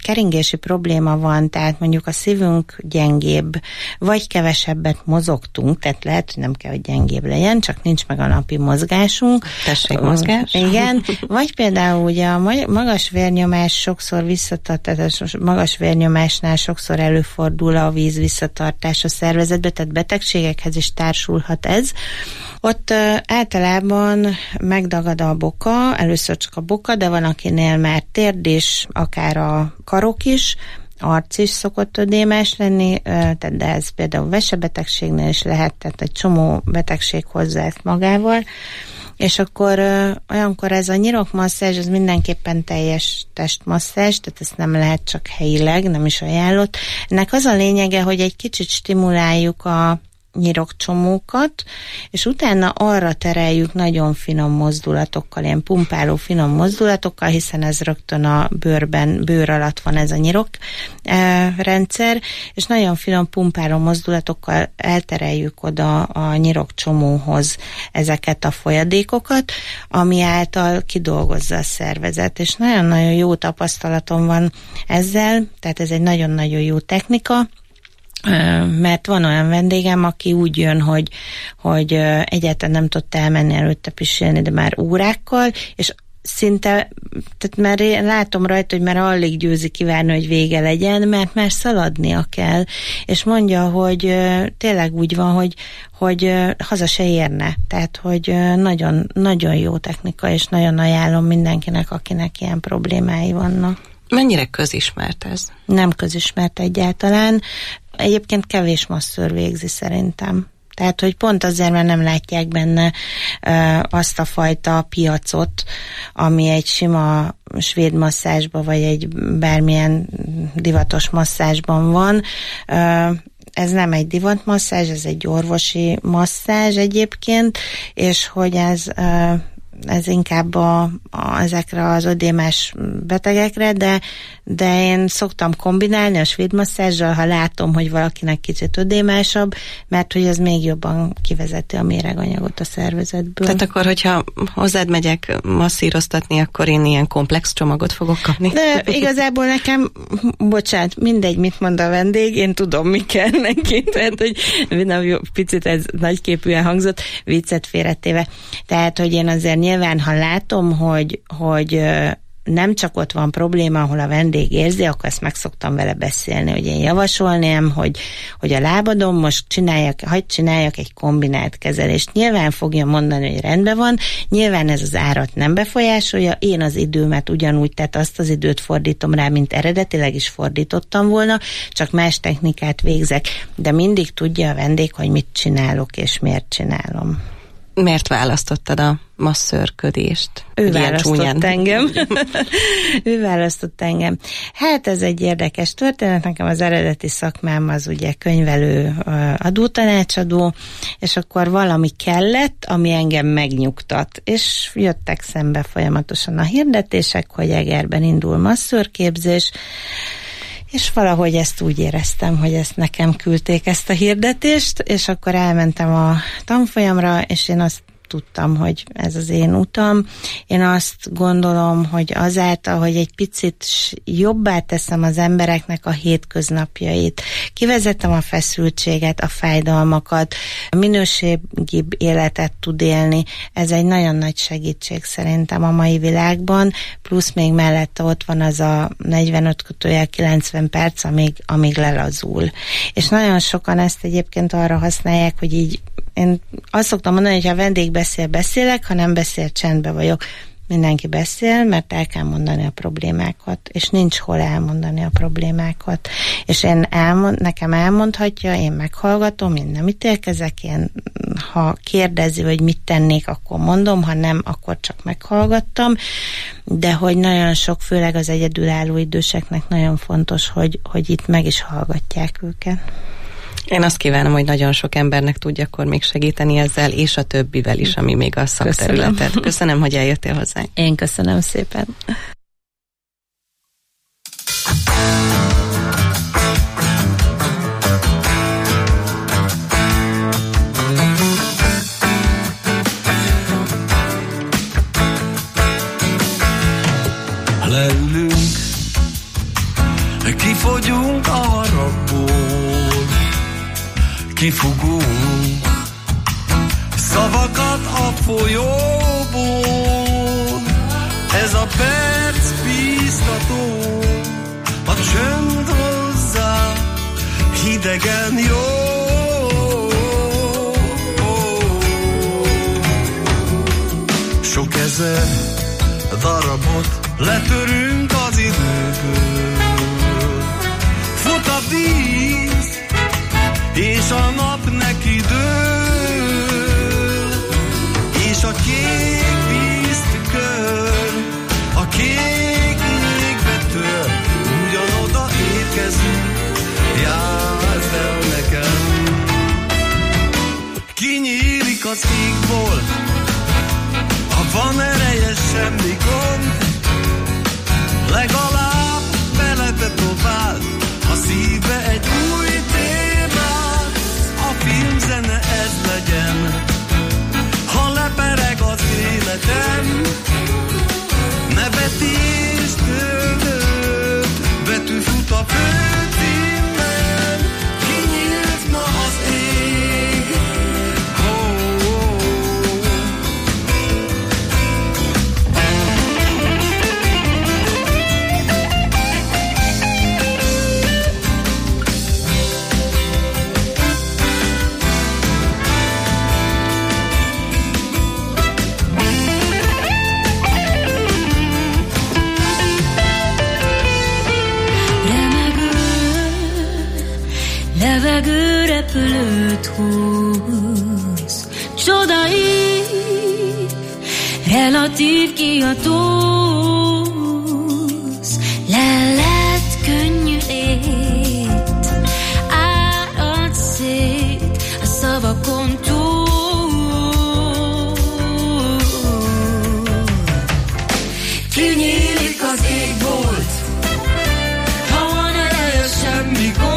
keringési probléma van, tehát mondjuk a szívünk gyengébb, vagy kevesebbet mozogtunk, tehát lehet, hogy nem kell, hogy gyengébb legyen, csak nincs meg a napi mozgásunk. Tessék mozgás. Igen, vagy például ugye a magas vérnyomás sokszor visszatart, tehát a magas vérnyomásnál sokszor előfordul a víz visszatartás a szervezetbe, tehát betegségekhez is társulhat ez. Ott általában megdagad a boka, először csak a boka, de van, akinél már térd is, akár a karok is, arc is szokott ödémás lenni, de ez például vesebetegségnél is lehet, tehát egy csomó betegség hozzá ezt magával, és akkor olyankor ez a nyirokmasszázs, ez mindenképpen teljes testmasszázs, tehát ezt nem lehet csak helyileg, nem is ajánlott. Ennek az a lényege, hogy egy kicsit stimuláljuk a nyirokcsomókat, és utána arra tereljük nagyon finom mozdulatokkal, ilyen pumpáló finom mozdulatokkal, hiszen ez rögtön a bőr alatt van ez a nyirok rendszer, és nagyon finom pumpáló mozdulatokkal eltereljük oda a nyirokcsomóhoz ezeket a folyadékokat, ami által kidolgozza a szervezet, és nagyon-nagyon jó tapasztalatom van ezzel, tehát ez egy nagyon-nagyon jó technika, mert van olyan vendégem, aki úgy jön, hogy egyáltalán nem tudta elmenni előtte pisilni, de már órákkal, és szinte, tehát már látom rajta, hogy már alig győzi kivárni, hogy vége legyen, mert már szaladnia kell, és mondja, hogy tényleg úgy van, hogy haza se érne. Tehát, hogy nagyon, nagyon jó technika, és nagyon ajánlom mindenkinek, akinek ilyen problémái vannak. Mennyire közismert ez? Nem közismert egyáltalán. Egyébként kevés masszőr végzi szerintem. Tehát, hogy pont azért, mert nem látják benne azt a fajta piacot, ami egy sima svéd masszázsban, vagy egy bármilyen divatos masszázsban van. Ez nem egy divatmasszázs, ez egy orvosi masszázs egyébként, és hogy ez inkább ezekre az ödémás betegekre, de én szoktam kombinálni a svéd masszázsal, ha látom, hogy valakinek kicsit ödémásabb, mert hogy ez még jobban kivezeti a méreganyagot a szervezetből. Tehát akkor, hogyha hozzád megyek masszíroztatni, akkor én ilyen komplex csomagot fogok kapni? De igazából nekem, bocsánat, mindegy, mit mond a vendég, én tudom, mi kell neki, tehát, hogy picit ez nagyképűen hangzott, viccet félretéve. Tehát, hogy én azért nyilván, ha látom, hogy nem csak ott van probléma, ahol a vendég érzi, akkor ezt meg szoktam vele beszélni, hogy én javasolném, hogy a lábadon most csináljak egy kombinált kezelést. Nyilván fogja mondani, hogy rendben van, nyilván ez az árat nem befolyásolja, én az időmet ugyanúgy, tehát azt az időt fordítom rá, mint eredetileg is fordítottam volna, csak más technikát végzek, de mindig tudja a vendég, hogy mit csinálok és miért csinálom. Miért választottad a masszőrködést? Ő választott engem. Ő választott engem. Hát ez egy érdekes történet. Nekem az eredeti szakmám az ugye könyvelő, adótanácsadó, és akkor valami kellett, ami engem megnyugtat. És jöttek szembe folyamatosan a hirdetések, hogy Egerben indul masszőrképzés, és valahogy ezt úgy éreztem, hogy ezt nekem küldték ezt a hirdetést, és akkor elmentem a tanfolyamra, és én azt tudtam, hogy ez az én utam. Én azt gondolom, hogy azáltal, hogy egy picit jobbá teszem az embereknek a hétköznapjait, kivezetem a feszültséget, a fájdalmakat, a minőségibb életet tud élni, ez egy nagyon nagy segítség szerintem a mai világban, plusz még mellette ott van az a 45-90 perc, amíg lelazul. És nagyon sokan ezt egyébként arra használják, hogy így én azt szoktam mondani, hogy ha a vendég beszélek, ha nem beszél, csendbe vagyok. Mindenki beszél, mert el kell mondani a problémákat, és nincs hol elmondani a problémákat. És nekem elmondhatja, én meghallgatom, én nem ítélkezek, én ha kérdezi, hogy mit tennék, akkor mondom, ha nem, akkor csak meghallgattam, de hogy nagyon sok, főleg az egyedülálló időseknek nagyon fontos, hogy itt meg is hallgatják őket. Én azt kívánom, hogy nagyon sok embernek tudja akkor még segíteni ezzel, és a többivel is, ami még a szakterületet. Köszönöm, hogy eljöttél hozzánk. Én köszönöm szépen. Leülünk kifogó szavakat a folyóból. Ez a perc bíztató, a csönd hozzá hidegen jó. Sok ezer darabot letörünk az időből. Fut a víz, és a nap neki dől, és a kék víztükör a kék égbe tör. Ugyanoda érkezünk, járd el nekem. Kinyílik az égból, ha van ereje, semmi gond, legalább belete tovább a szíve egy új témát. A filmzene ez legyen, ha lepereg az életem. Nevetés tőlőd, betű fut a főcímen. Kinyílt ma az ég, levegő repülőt húz, csodaív, relatív kiadóz, lelet könnyű lét, árad szét a szavakon túl. Kinyílik az égbolt, ha van ereje, semmi gond.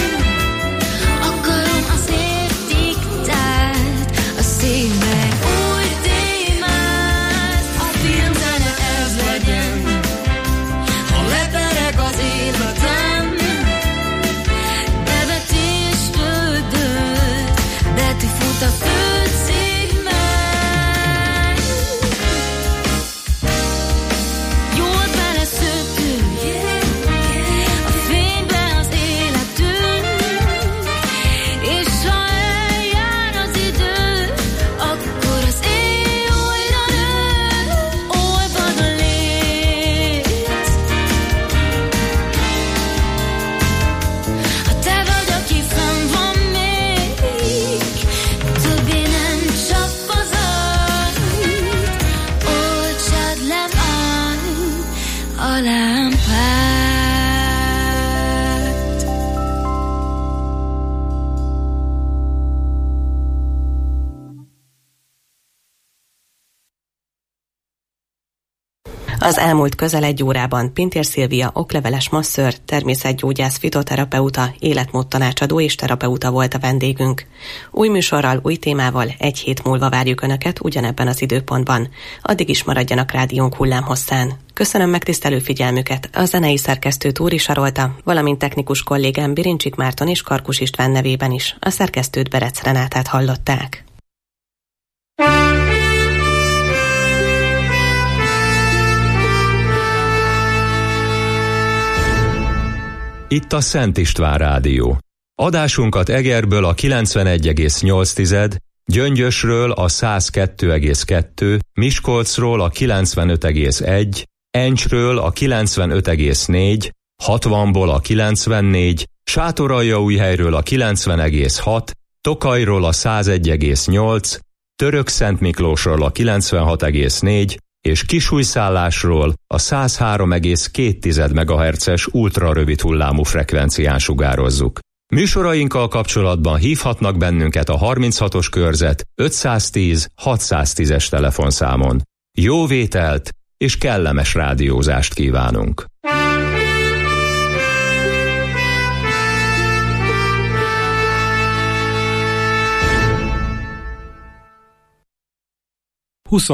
Az elmúlt közel egy órában Pintér Szilvia okleveles masször, természetgyógyász, fitoterapeuta, életmódtanácsadó és terapeuta volt a vendégünk. Új műsorral, új témával egy hét múlva várjuk Önöket ugyanebben az időpontban. Addig is maradjanak rádiónk hullámhosszán. Köszönöm megtisztelő figyelmüket, a zenei szerkesztő Túri Sarolta, valamint technikus kollégám Birincsik Márton és Karkus István nevében is. A szerkesztőt Berec Renátát hallották. Itt a Szent István Rádió. Adásunkat Egerből a 91,8, Gyöngyösről a 102,2, Miskolcról a 95,1, Encsről a 95,4, 60-ból a 94, Sátoraljaújhelyről a 90,6, Tokajról a 101,8, Törökszentmiklósról a 96,4 és Kisújszállásról a 103,2 MHz-es ultrarövid hullámú frekvencián sugározzuk. Műsorainkkal kapcsolatban hívhatnak bennünket a 36-os körzet 510 610-es telefonszámon. Jó vételt és kellemes rádiózást kívánunk!